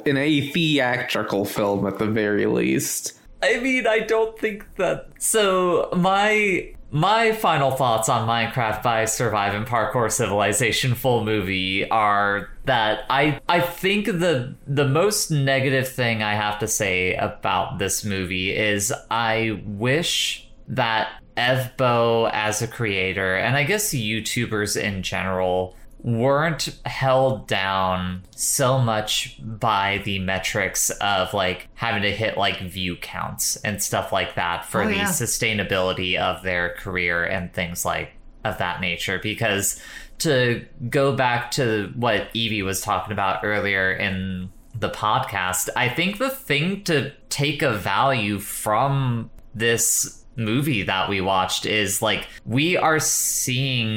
film at the very least. I mean, I don't think that... So, my final thoughts on Minecraft But I Survive in Parkour Civilization full movie are that I think the most negative thing I have to say about this movie is I wish that Evbo as a creator, and I guess YouTubers in general, weren't held down so much by the metrics of like having to hit like view counts and stuff like that for the sustainability of their career and things like of that nature. Because to go back to what Evie was talking about earlier in the podcast, I think the thing to take a value from this movie that we watched is like we are seeing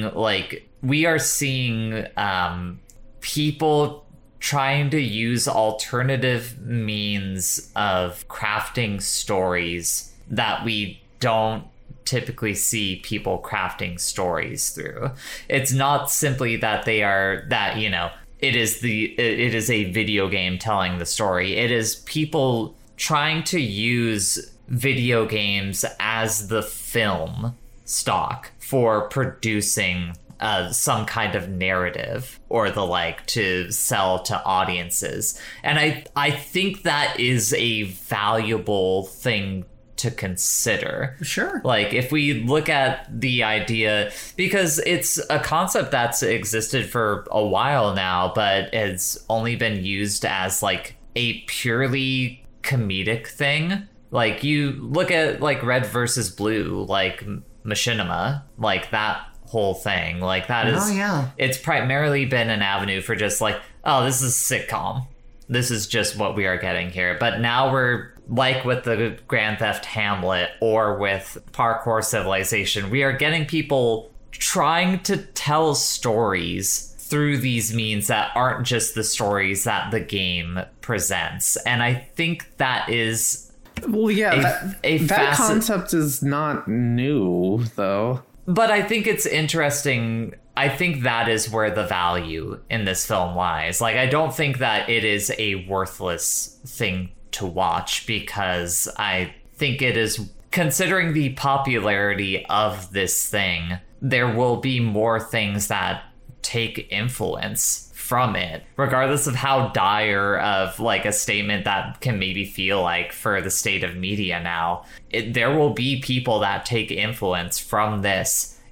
people trying to use alternative means of crafting stories that we don't typically see people crafting stories through. It's not simply that it is a video game telling the story. It is people trying to use video games as the film stock for producing some kind of narrative or the like to sell to audiences. And I think that is a valuable thing to consider. Sure. Like if we look at the idea, because it's a concept that's existed for a while now, but it's only been used as like a purely comedic thing. Like you look at like Red versus Blue, like Machinima, like that whole thing, like that is, it's primarily been an avenue for just like, oh, this is a sitcom. This is just what we are getting here. But now we're like with the Grand Theft Hamlet or with Parkour Civilization, we are getting people trying to tell stories through these means that aren't just the stories that the game presents. And I think that is... Well, yeah, that concept is not new, though. But I think it's interesting. I think that is where the value in this film lies. Like, I don't think that it is a worthless thing to watch, because I think it is, considering the popularity of this thing, there will be more things that take influence from it, regardless of how dire of like a statement that can maybe feel like for the state of media now. There will be people that take influence from this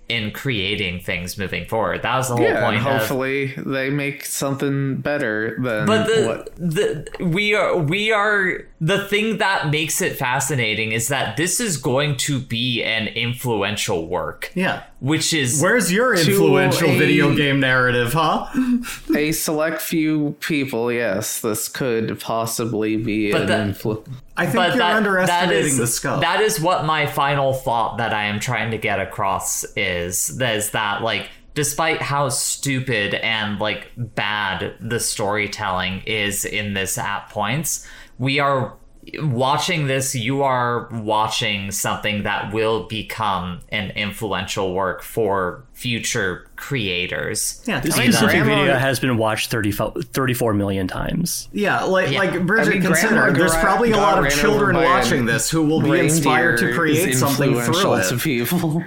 in creating things moving forward. That was the whole Yeah, point. and hopefully they make something better than But we are the thing that makes it fascinating is that this is going to be an influential work. Yeah. Which is Where's your influential video game narrative, huh? a select few people. Yes, this could possibly be But an that- influence. I think you're underestimating the scope. That is what my final thought that I am trying to get across is that like despite how stupid and like bad the storytelling is in this at points, we are watching this. You are watching something that will become an influential work for future creators. Yeah, This I mean, specific Grandma- video has been watched 34 million times. Yeah, like Bridget, I mean, consider Grandma there's got probably a ran lot of over children by a watching this who will be inspired to Reindeer create is something through influential it. to people.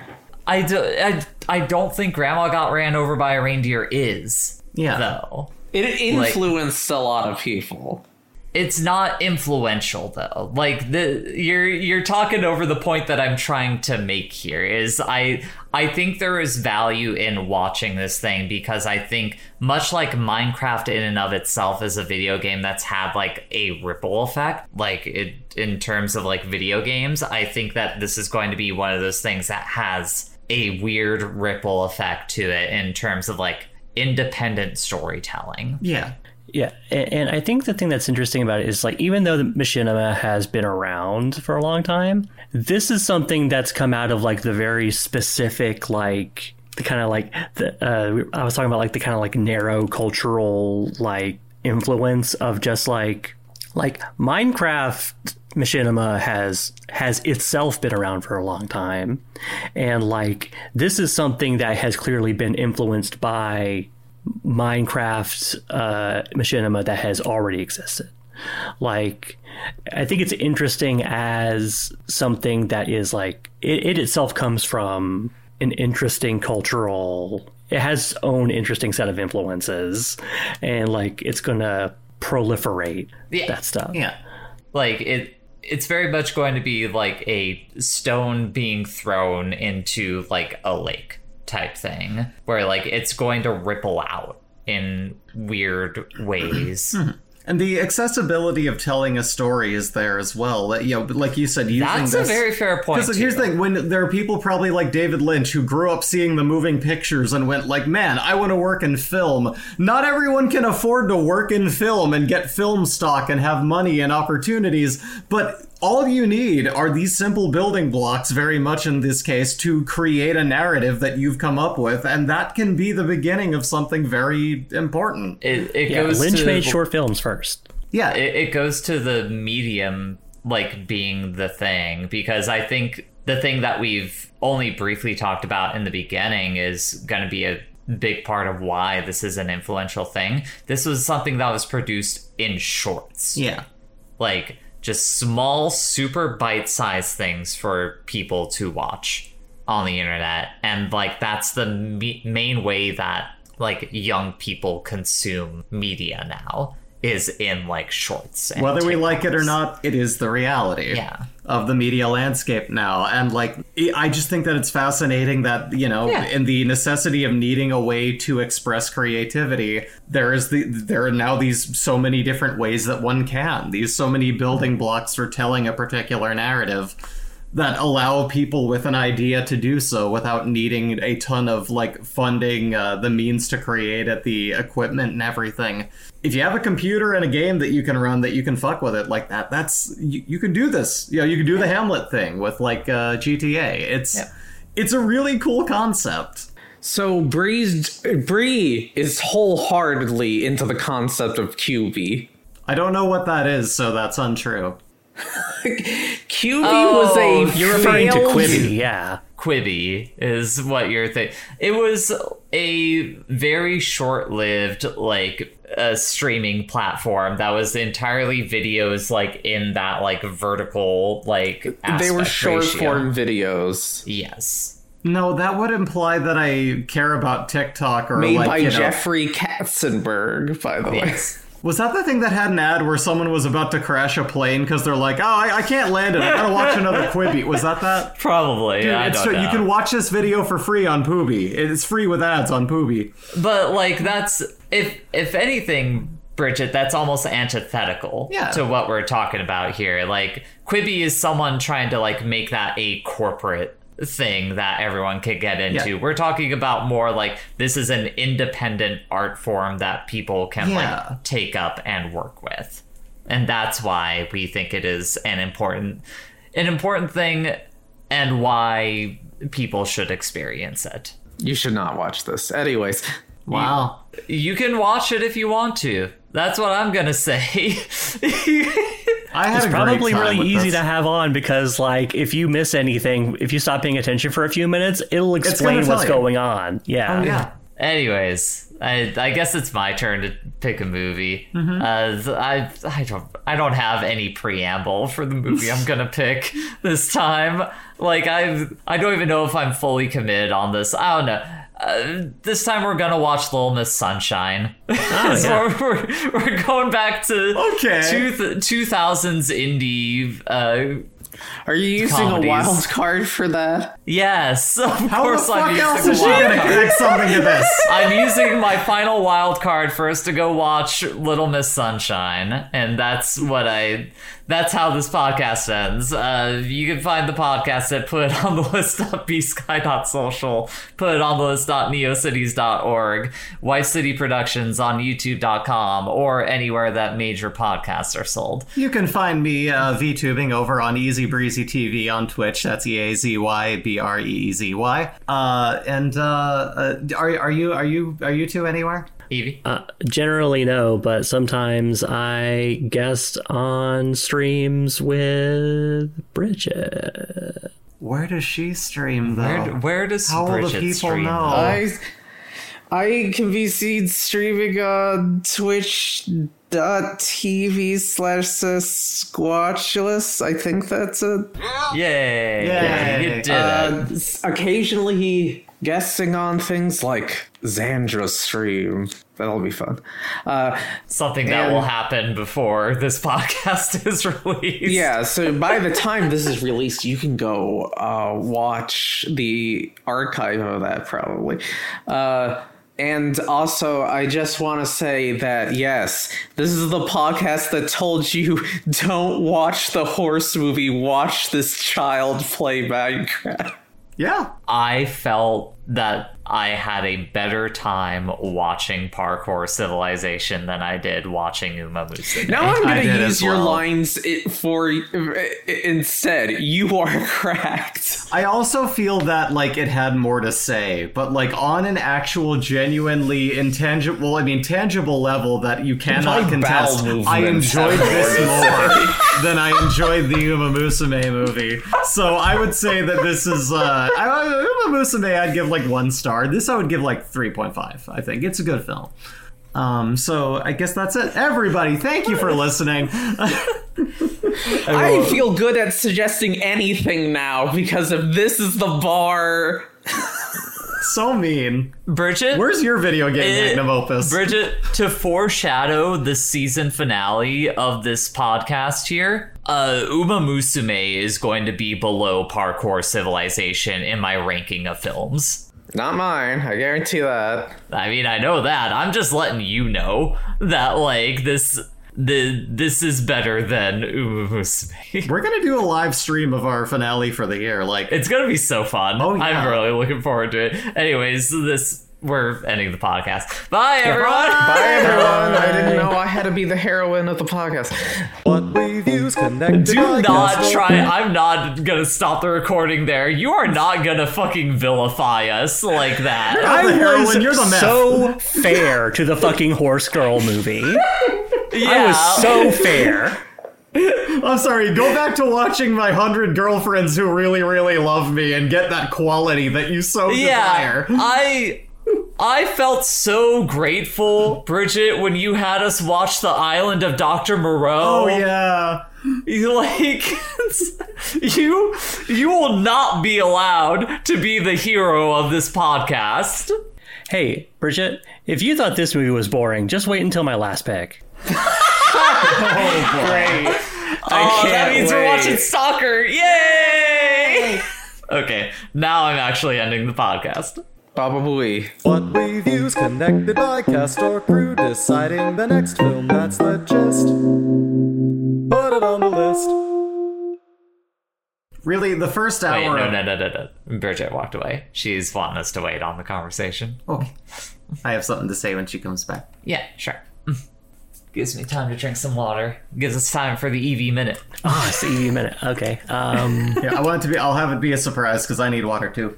I don't think Grandma got ran over by a reindeer is Yeah. though. It influenced a lot of people. It's not influential though. Like you're talking over the point that I'm trying to make here is I think there is value in watching this thing because I think much like Minecraft in and of itself is a video game that's had like a ripple effect, like it in terms of like video games, I think that this is going to be one of those things that has a weird ripple effect to it in terms of like independent storytelling. Yeah. Yeah, and I think the thing that's interesting about it is like even though the Machinima has been around for a long time, this is something that's come out of like the very specific like the kind of like I was talking about like the kind of like narrow cultural like influence of just like Minecraft. Machinima has itself been around for a long time, and like this is something that has clearly been influenced by Minecraft Machinima that has already existed. Like, I think it's interesting as something that is like it itself comes from an interesting cultural. It has its own interesting set of influences, and like it's gonna proliferate that stuff. Yeah. Like it's very much going to be like a stone being thrown into like a lake type thing where like it's going to ripple out in weird ways. And the accessibility of telling a story is there as well. But like you said, using That's this, a very fair point. because here's the thing: when there are people probably like David Lynch who grew up seeing the moving pictures and went like, "Man, I want to work in film." Not everyone can afford to work in film and get film stock and have money and opportunities, but all you need are these simple building blocks, very much in this case, to create a narrative that you've come up with, and that can be the beginning of something very important. It Yeah, goes Lynch to, made short films first. Yeah, it goes to the medium like being the thing, because I think the thing that we've only briefly talked about in the beginning is going to be a big part of why this is an influential thing. This was something that was produced in shorts. yeah. Like just small, super bite-sized things for people to watch on the internet. And like that's the main way that like young people consume media now, is in like shorts and Whether we like it or TikToks. not, it is the reality Yeah. of the media landscape now. And like, I just think that it's fascinating that, in the necessity of needing a way to express creativity, there are now these so many different ways that one can. These so many building blocks for telling a particular narrative that allow people with an idea to do so without needing a ton of like funding, the means to create it, the equipment and everything. If you have a computer and a game that you can run, that you can fuck with it like that, you can do this. You can do the Hamlet thing with like GTA. It's a really cool concept. So Bree is wholeheartedly into the concept of QB. I don't know what that is, so that's untrue. QB was a You're referring to failed- Quibi, yeah. Quibi is what you're thinking. It was a very short-lived like streaming platform that was entirely videos like in that like vertical like They were aspect short ratio. form videos Yes. No, that would imply that I care about TikTok or made like, by Jeffrey Katzenberg, by the way. Yes. Was that the thing that had an ad where someone was about to crash a plane because they're like, oh, I can't land it. I gotta watch another Quibi. Was that? Probably. Dude, I don't know. You can watch this video for free on Pubi. It's free with ads on Pubi. But like that's if anything, Bridget, that's almost antithetical to what we're talking about here. Like Quibi is someone trying to like make that a corporate thing that everyone could get into. We're talking about more like this is an independent art form that people can like take up and work with. And that's why we think it is an important thing and why people should experience it. You should not watch this. Anyways. Wow. You can watch it if you want to. That's what I'm gonna say. It's probably really easy to have on because, like, if you miss anything, if you stop paying attention for a few minutes, it'll explain what's going on. Yeah. Oh, yeah. Anyways, I guess it's my turn to pick a movie. I don't have any preamble for the movie I'm gonna pick this time. Like I don't even know if I'm fully committed on this. I don't know. This time we're gonna watch Little Miss Sunshine. So we're going back to 2000s indie. Are you using comedies. a wild card for that? Yes, of course How the I'm fuck else using is a she wild gonna card. connect something to this? I'm using my final wild card for us to go watch Little Miss Sunshine, and that's how this podcast ends. You can find the podcast at putontheList.bsky.social, putontheList.neocities.org, White City Productions on YouTube.com, or anywhere that major podcasts are sold. You can find me VTubing over on Easy Breezy TV on Twitch. That's EAZYBREEZY. Are you two anywhere? Evie? Generally, no, but sometimes I guest on streams with Bridget. Where does she stream though? Where does How will the Bridget people stream? know? I can be seen streaming on twitch.tv/Squatchless. I think that's it. Yay! You did it. Occasionally guessing on things like Xandra's stream. That'll be fun. Something that will happen before this podcast is released. Yeah, so by the time this is released, you can go watch the archive of that probably. And also, I just want to say that, yes, this is the podcast that told you don't watch the horse movie, watch this child play Minecraft. Yeah. I felt that I had a better time watching Parkour Civilization than I did watching Uma Musume. Now I'm going to use your well. lines for instead. You are correct. I also feel that like it had more to say, but like on an actual genuinely tangible level that you cannot My contest, bowel I movements enjoyed have this more to more than I enjoyed the Uma Musume movie. So I would say that this is Uma Musume I'd give like 1 star. This I would give like 3.5. I think it's a good film. So I guess that's it. Everybody, thank you for listening. I feel good at suggesting anything now because if this is the bar. So mean. Bridget? Where's your video game magnum opus? Bridget, to foreshadow the season finale of this podcast here, Uma Musume is going to be below Parkour Civilization in my ranking of films. Not mine, I guarantee that. I mean, I know that. I'm just letting you know that, like, this is better than Uma Musume. We're gonna do a live stream of our finale for the year. Like, It's gonna be so fun. Oh, yeah. I'm really looking forward to it. Anyways, we're ending the podcast. Bye, everyone! Bye, everyone. I didn't know I had to be the heroine of the podcast. What we've used connected Do not try. I'm not gonna stop the recording there. You are not gonna fucking vilify us like that. not the heroine, you're the meth. So fair to the fucking Horse Girl movie. Yeah. I was so fair. I'm sorry, go back to watching my 100 girlfriends who really, really love me and get that quality that you so desire. I felt so grateful, Bridget, when you had us watch The Island of Dr. Moreau. Oh, yeah. Like, you will not be allowed to be the hero of this podcast. Hey, Bridget, if you thought this movie was boring, just wait until my last pick. Great. That means we're wait. watching soccer. Yay! Okay, now I'm actually ending the podcast. Baba Booey. What reviews connected by cast or crew, deciding the next film, that's the gist. Put it on the list. Really, the first hour. Wait, no. Bridget walked away. She's wanting us to wait on the conversation. Okay. I have something to say when she comes back. Yeah, sure. Gives me time to drink some water. Gives us time for the EV minute. Oh, it's the EV minute. Okay. Yeah, I want it to be. I'll have it be a surprise because I need water too.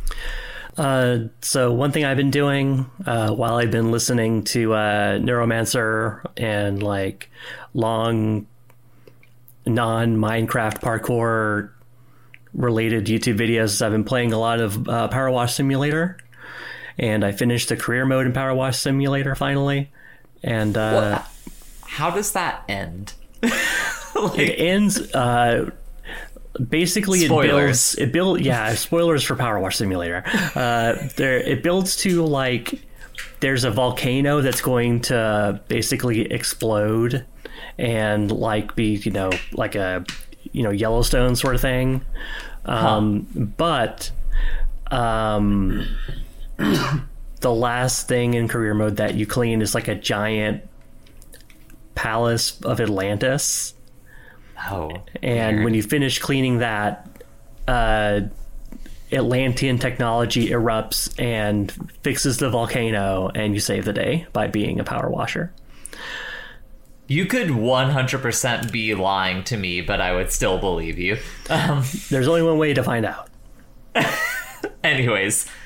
So one thing I've been doing while I've been listening to Neuromancer and like long non-Minecraft parkour related YouTube videos is I've been playing a lot of Power Wash Simulator, and I finished the career mode in Power Wash Simulator finally. And How does that end? it ends basically Spoilers. it builds spoilers for Power Wash Simulator. It builds to like there's a volcano that's going to basically explode and like be like a Yellowstone sort of thing. But the last thing in career mode that you clean is like a giant palace of Atlantis. Oh. And when you finish cleaning that, Atlantean technology erupts and fixes the volcano, and you save the day by being a power washer. You could 100% be lying to me, but I would still believe you. There's only one way to find out. Anyways,